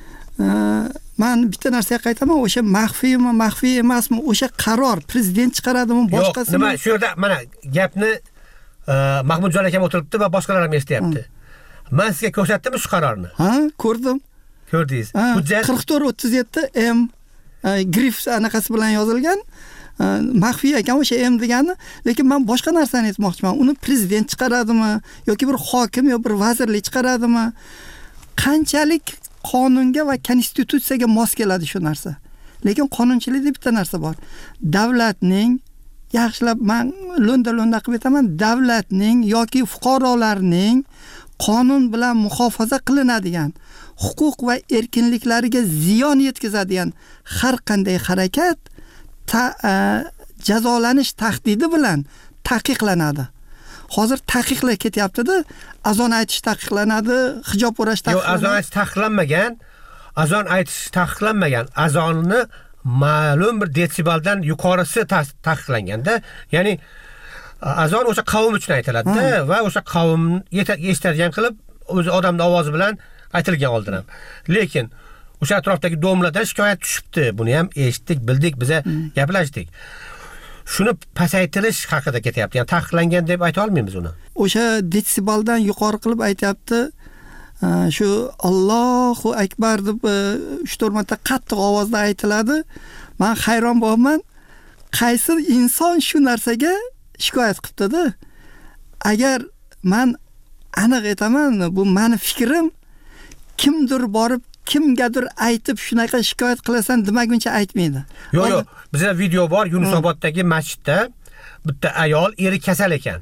Men bitta narsaga qaytaman, o'sha maxfiy emasmi, o'sha qaror prezident chiqaradimi, boshqasi? Yo'q, nima, shu yerda mana gapni Mahmudjon akam o'tiribdi va boshqalar ham eshityapti. Men sizga ko'rsatdim shu qarorni. Ha, ko'rdim. Ko'rdingiz. Hujjat 4437 M grif anaqasi bilan yozilgan. Maxfiy ekan o'sha M degani, lekin men boshqa narsani aytmoqchiman. Uni prezident chiqaradimi yoki bir hokim yoki bir vazirlik chiqaradimi? Qanchalik qonunga va konstitutsiyaga mos keladi shu narsa. Lekin qonunchilikda bitta narsa bor. Davlatning, yaxshilab men lo'nda qilib aytaman, davlatning yoki fuqarolarning qonun bilan muhofaza qilinadigan huquq va erkinliklariga ziyon yetkazadigan har qanday harakat jazolanish tahdidi bilan taqiqlanadi. Hozir taqiqlar ketyapti-da, azon aytish taqiqlanadi, hijob o'rash taqiqlanadi. Yo'q, azon aytish taqiqlanmagan. Azon aytish taqiqlanmagan. Azonni ma'lum bir desibaldan yuqorisi taqiqlanganda, ya'ni azon o'sha qavm uchun aytiladi-da va o'sha qavm eshitadigan qilib o'zi odamning ovozi bilan aytilgan oldin ham. Lekin o'sha atrofdagi domladan shikoyat tushibdi. Buni ham eshitdik, bildik, biza gaplashdik. Shuni pasaytirish haqida ketyapti. Ya'ni taqiqlangan deb ayta olmaymiz uni. O'sha desibaldan yuqori qilib aytyapti. Shu Allohu akbar deb 3-4 marta qattiq ovozda aytiladi. Men hayron bo'laman. Qaysi inson shu narsaga shikoyat qilibdi-da? Agar men aniq aytaman, bu meni fikrim, kimdir borib kimgadir aytib shunaqa shikoyat qilasan demaguncha aytmaydi. Yo'q, bizda video bor, Yunusoboddagi masjidda bitta ayol eri kasal ekan.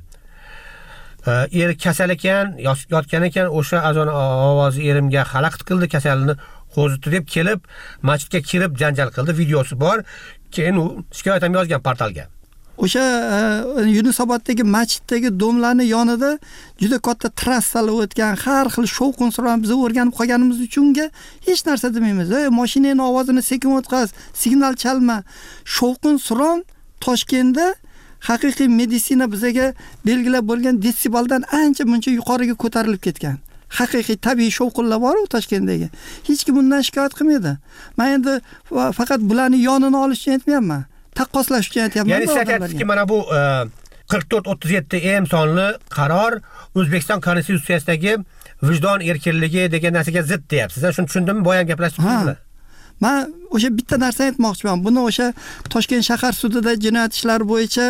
Eri kasal ekan, yotgan ekan, o'sha azon ovozi erimga xalaqit qildi, kasalini qo'zitdi deb kelib, masjidga kirib janjal qildi, videosi bor. Keyin u shikoyat ham yozgan portalga. O'sha Yunusoboddagi masjiddagi domlarning yonida juda katta trassalar o'tgan, har xil shovqin-suron biz o'rganib qolganimiz uchunga hech narsa demaymiz. Mashinaning ovozini sekin o'tkaz, signal chalma. Shovqin-suron Toshkentda haqiqiy meditsina bizga belgilab bo'lgan desibaldan ancha-muncha yuqoriga ko'tarilib ketgan. Haqiqiy tabiiy shovqinlar bor-ku Toshkentdagi. Hech kim bundan shikoyat qilmaydi. Men endi faqat bularning yonini olish uchun aytmayapman. Taqqoslash uchun aytayapman. Ya'ni aytyapsizki, mana bu 44-37 sonli qaror O'zbekiston Konstitutsiyasidagi vijdon erkinligi degan narsaga zid deyapsiz. Shuni tushundimmi? Boyan gaplashdingizmi? Men o'sha bitta narsa aytmoqchiman. Buni o'sha Toshkent shahar sudida jinoyat ishlari bo'yicha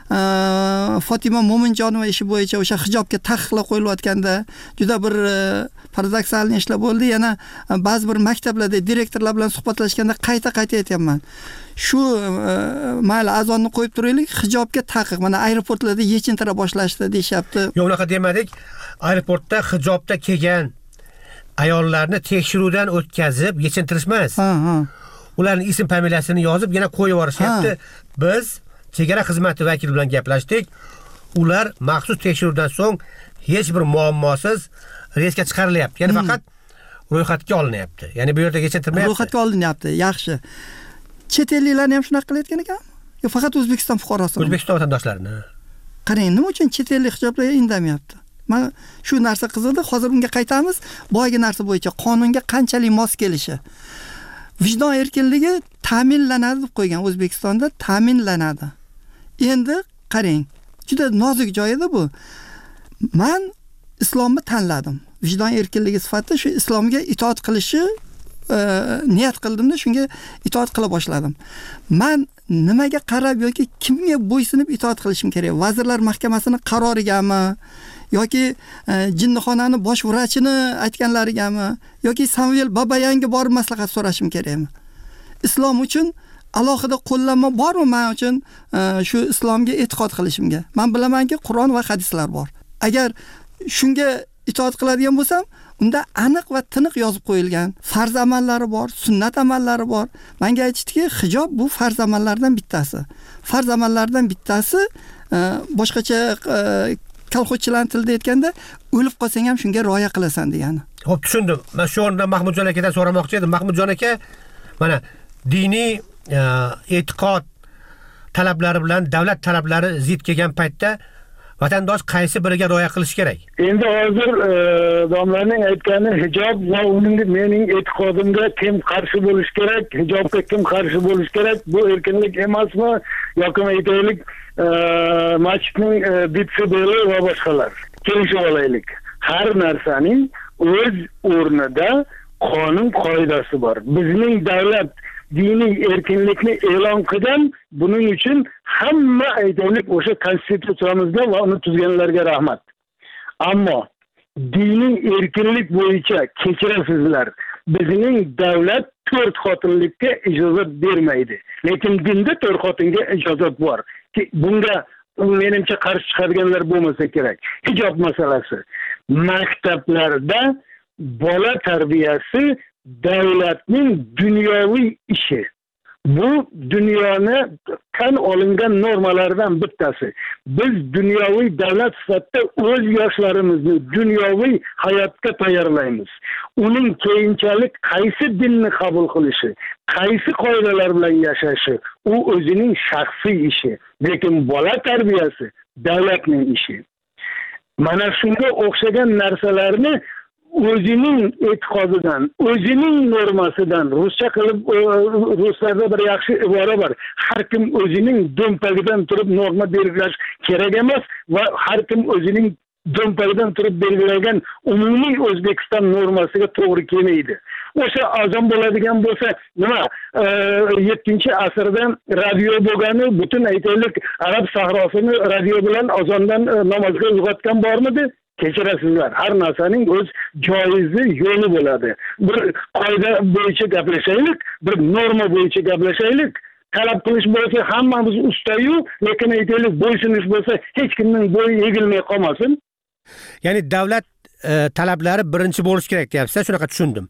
Fatima Mo'minjonova ishi bo'yicha o'sha hijobga taqiqlar qo'yilayotganda juda bir paradoksalniy ishlar bo'ldi. Yana ba'zi bir maktablarda direktorlar bilan suhbatlashganda qayta-qayta aytayapman. Shu mayli azonni qo'yib turaylik, hijobga taqiq. Mana aeroportlarda yechintira boshlashdi deyapti. Yo'q, unaqa demadik. Aeroportda hijobda kelgan ayollarni tekshiruvdan o'tkazib yechintirishmas. Ularning ism familiyasini yozib yana qo'yib yuborishyapti. Biz chegara xizmati vakili bilan gaplashdik. Ular maxsus tekshiruvdan so'ng hech bir muammosiz reysga chiqarilyapti. Ya'ni faqat ro'yxatga olinyapti. Ya'ni bu yerda yechintirmayapti. Ro'yxatga olinyapti. Yaxshi. Chet elliklarni ham shunaqa qilayotgan ekan? Yo, faqat O'zbekiston fuqarosini? O'zbekiston vatandoshlarini. Qarang, nima uchun chet ellik hijoblarga indamayapti? Men shu narsa qiziqdi. Hozir bunga qaytamiz. Boyagi narsa bo'yicha qonunga qanchalik mos kelishi. Vijdon erkinligi ta'minlanadi deb qo'ygan O'zbekistonda, ta'minlanadi. Endi qarang, juda nozik joyida bu. Men islomni tanladim. Vijdon erkinligi sifatida shu islomga itoat qilishi niyat qildimda, shunga itoat qila boshladim. Men nimaga qarab yoki kimga bo'ysunib itoat qilishim kerak? Vazirlar Mahkamasining qarorigami yoki jinnixonani bosh vrachini aytganlarigami yoki Samuel Babayanga borib maslahat so'rashim kerakmi? Islom uchun alohida qo'llanma bormi men uchun shu islomga e'tiqod qilishimga? Men bilamanki, Qur'on va hadislar bor. Agar shunga itoat qiladigan bo'lsam, unda aniq va tiniq yozib qo'yilgan farz amallari bor, sunnat amallari bor. Menga aytishdiki, hijob bu farz amallardan bittasi. Farz amallardan bittasi, boshqacha kolxozchilar tilida aytganda, o'lib qolsang ham shunga rioya qilasan degani. Xo'p, tushundim. Men shu o'rinda Mahmudjon akadan so'ramoqchi edim. Mahmudjon aka, mana diniy e'tiqod talablari bilan davlat talablari zid kelgan paytda vatandosh qaysi biriga rioya qilish kerak? Endi hozir domlaning aytgani hijob va uning mening e'tiqodimga kim qarshi bo'lish kerak, hijobga kim qarshi bo'lish kerak, bu erkinlik emasmi yoki aytaylik masjidning ditsibeli va boshqalar. Kelishib olaylik. Har narsaning o'z o'rnida qonun qoidasi bor. Bizning davlat diniy erkinlikni e'lon qilgan, buning uchun hamma aytaylik o'sha konstitutsiyamizga va uni tuzganlarga rahmat. Ammo diniy erkinlik bo'yicha kechirasizlar, bizning davlat 4 xotinlikka ijozat bermaydi. Lekin dinda 4 xotinga ijozat bor. Bunga menimcha qarshi chiqadiganlar bo'lmasa kerak. Hijob masalasi. Maktablarda bola tarbiyasi davlatning dunyoviy ishi. Bu dunyoni tan olingan normalardan bittasi. Biz dunyoviy davlat sifatida o'z yoshlarimizni dunyoviy hayotga tayyorlaymiz. Uning keyinchalik qaysi dinni qabul qilishi, qaysi qoidalar bilan yashashi, u o'zining shaxsiy ishi. Lekin bola tarbiyasi davlatning ishi. Mana shunga o'xshagan narsalarni o'zining e'tiqodidan, o'zining normasidan, ruscha qilib ruslarda bir yaxshi ibora bor. Har kim o'zining do'mpagidan turib norma belgilash kerak emas va har kim o'zining do'mpagidan turib belgilagan umumiy O'zbekiston normasiga to'g'ri kelmaydi. O'sha azon bo'ladigan bo'lsa, nima 7-asrda radio bo'lgani, butun aytaylik arab sahrosini radio bilan azondan namozga uyg'otgan bormidi? Kechirasizlar, har narsaning o'z joizi yo'li bo'ladi. Bir qoida bo'yicha gaplashaylik, bir norma bo'yicha gaplashaylik. Talab qilish bo'lsa hammamiz ustayu, lekin aytaylik bo'ysunish bo'lsa hech kimning bo'yi egilmay qolmasin. Ya'ni davlat talablari birinchi bo'lishi kerak deyapsiz, shunaqa tushundim.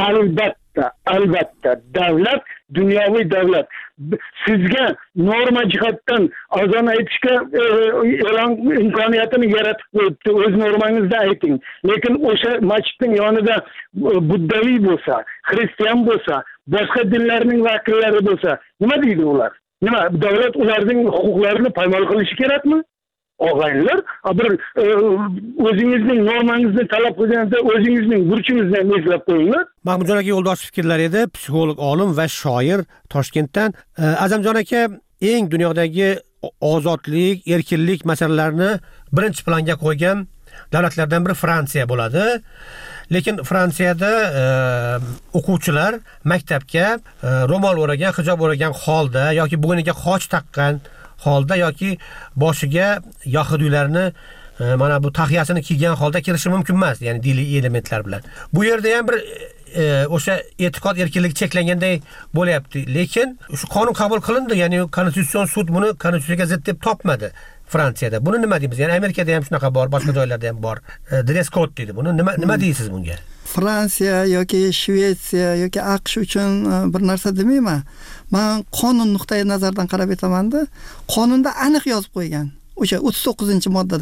Albatta, davlat dunyoviy davlat. Sizga norma jihatdan azon aytishga e'lon imkoniyatini yaratib qo'yibdi. O'z normangizda ayting. Lekin o'sha masjidning yonida buddaviy bo'lsa, xristian bo'lsa, boshqa dinlarning vakillari bo'lsa, nima deydi ular? Nima davlat ularning huquqlarini poymol qilishi kerakmi? Og'aylar, bir o'zingizning normangizni talab qilganda o'zingizning burchingizni eslab qo'yinglar. Mahmudjon aka yo'ldosh fikrlar edi, psixolog, olim va shoir Toshkentdan. Azamjon aka, eng dunyodagi ozodlik, erkinlik masalalarini birinchi planga qo'ygan davlatlardan biri Fransiya bo'ladi. Lekin Fransiyada o'quvchilar maktabga ro'mol o'ragan, hijob o'ragan holda yoki bo'yniga xoch taqqan holda yoki boshiga yahudiylarni mana bu tahiyasini kiygan holda kirishi mumkin emas, ya'ni diniy elementlar bilan. Bu yerda ham bir o'sha e'tiqod erkinligi cheklanganday bo'lyapti. Lekin shu qonun qabul qilindi, ya'ni konstitutsion sud buni konstitutsiyaga zid deb topmadi Fransiyada. Buni nima deymiz? Ya'ni Amerikada ham shunaqa bor, boshqa joylarda ham bor. Dress code deydi. Buni nima deysiz bunga? Fransiya yoki Shvetsiya yoki AQSh uchun bir narsa demayman. Men qonun nuqtai nazaridan qarab aytaman-da, qonunda aniq yozib qo'ygan. O'sha 39-moddada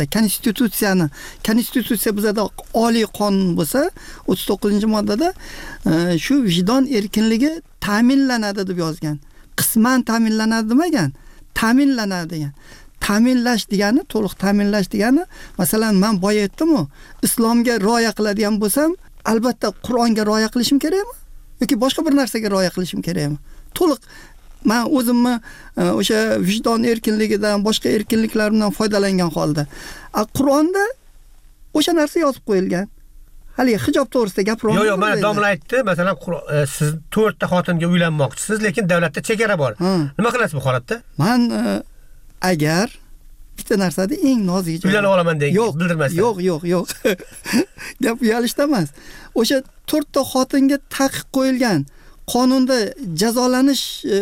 konstitutsiya bizada oliy qonun bo'lsa, 39-moddada shu vijdon erkinligi ta'minlanadi deb yozgan. Qisman ta'minlanadi demagan, ta'minlanadi degan. Ta'minlash degani, to'liq ta'minlash degani, masalan, men boya aytdim-ku, islomga rioya qiladigan bo'lsam, albatta Qur'onga rioya qilishim kerakmi? Yoki boshqa bir narsaga rioya qilishim kerakmi? To'liq men o'zimni o'sha vijdon erkinligidan, boshqa erkinliklardan foydalangan holda. Qur'onda o'sha narsa yozib qo'yilgan. Hali hijob to'g'risida gapiryapman. Yo'q, mana domla aytdi, masalan, siz 4 ta xotinga uylanmoqchisiz, lekin davlatda chegara bor. Nima qilasiz bu holatda? Men agar bitta narsada eng nozik joy. Uylanib olaman degan bildirmasdan. Yo'q. Gap uyalishda emas. O'sha 4 ta xotinga taqiq qo'yilgan. Qonunda jazolanish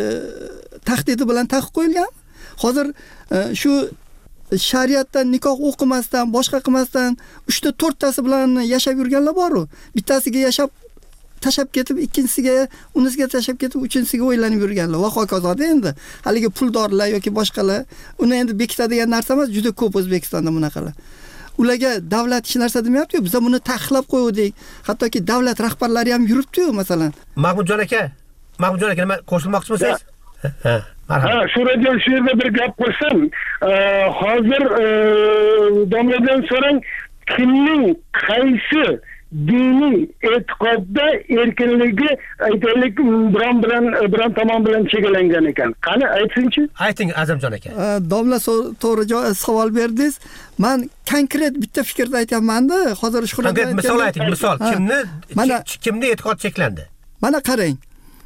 tahdidi bilan taqiq qo'yilgan. Hozir shu shariatdan nikoh o'qimasdan, boshqa qilmasdan 3-4 tasi bilan yashab yurganlar bor-ku. Bittasiga yashab tashab ketib, ikkinchisiga, unisiga tashab ketib, uchinchisiga o'ylanib yurganlar va hokazoda. Endi haligi puldorlar yoki boshqalar uni endi bekitadigan narsa emas, juda ko'p O'zbekistonda bunaqalar. Ularga davlat hech narsa demayapti-ku, biz buni taqiqlab qo'ydik. Hattoki davlat rahbarlari ham yuribdi-ku, masalan. Mahmudjon aka, nima qo'shilmoqchimisiz? Marhamat. Shu yerda bir gap qilsam, hozir domladan so'rang, kimning qaysi diniy e'tiqodda erkinligi aytaylik biron tomon bilan chegalangan ekan. Qani aytsinchi? Ayting Azamjon aka. Domla to'g'ri savol berdingiz. Men konkret bitta fikrda aytayapman-da, hozir Shuhrat aka. Misol ayting, misol kimni e'tiqod cheklandi? Mana qarang.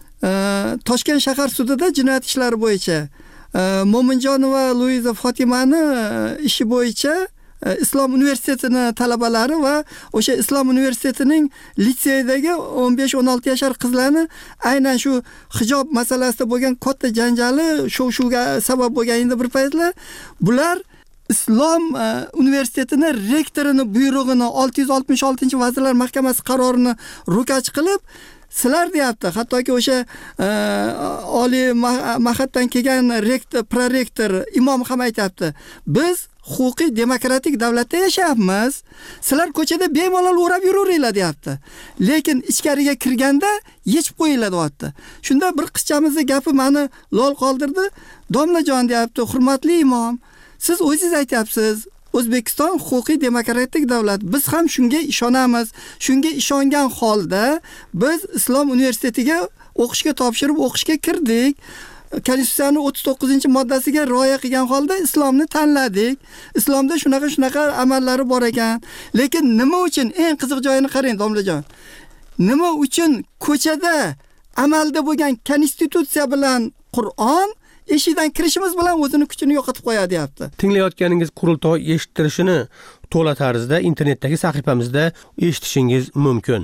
Toshkent shahar sudida jinoyat ishlari bo'yicha Mo'minjonova Luiza Fotimani ishi bo'yicha Islom universitetini talabalari va o'sha Islom universitetining litseyidagi 15-16 yoshar qizlarni aynan shu hijob masalasida bo'lgan katta janjali shuv-shuvga sabab bo'lgan edi bir paytlar. Bular Islom universitetini rektorini buyrug'ini 666-Vazirlar Mahkamasi qarorini ro'kach qilib sizlar deyapti, hattoki o'sha oliy mahatdan kelgan rektor, prorektor, imom ham aytayapti. Biz huquqiy demokratik davlatda yashayapmiz. Sizlar ko'chada bemalol o'rab yuraveringlar deyapti. Lekin ichkariga kirganda yechib qo'yinglar deyapti. Shunda bir qizchamizni gapi meni lol qoldirdi. Domlajon deyapti, hurmatli imom, siz o'zingiz aytyapsiz, O'zbekiston huquqiy demokratik davlat. Biz ham shunga ishonamiz. Shunga ishongan holda biz Islom universitetiga o'qishga topshirib o'qishga kirdik. Konstitutsiyaning 39-moddasiga rioya qilgan holda islomni tanladik. Islomda shunaqa amallari bor ekan. Lekin nima uchun, eng qiziq joyini qarang domlajon. Nima uchun ko'chada amalda bo'lgan konstitutsiya bilan Qur'on eshikdan kirishimiz bilan o'zini kuchini yo'qotib qo'yadi deyapti. Tinglayotganingiz qurultoy eshittirishini to'la tarzda internetdagi sahifamizda eshitishingiz mumkin.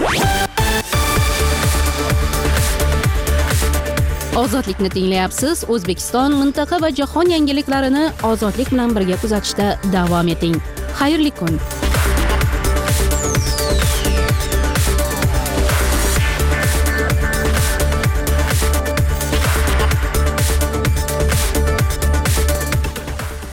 Ozodlikni tinglayapsiz. O'zbekiston, mintaqa va jahon yangiliklarini ozodlik bilan birga kuzatishda davom eting. Xayrli kun.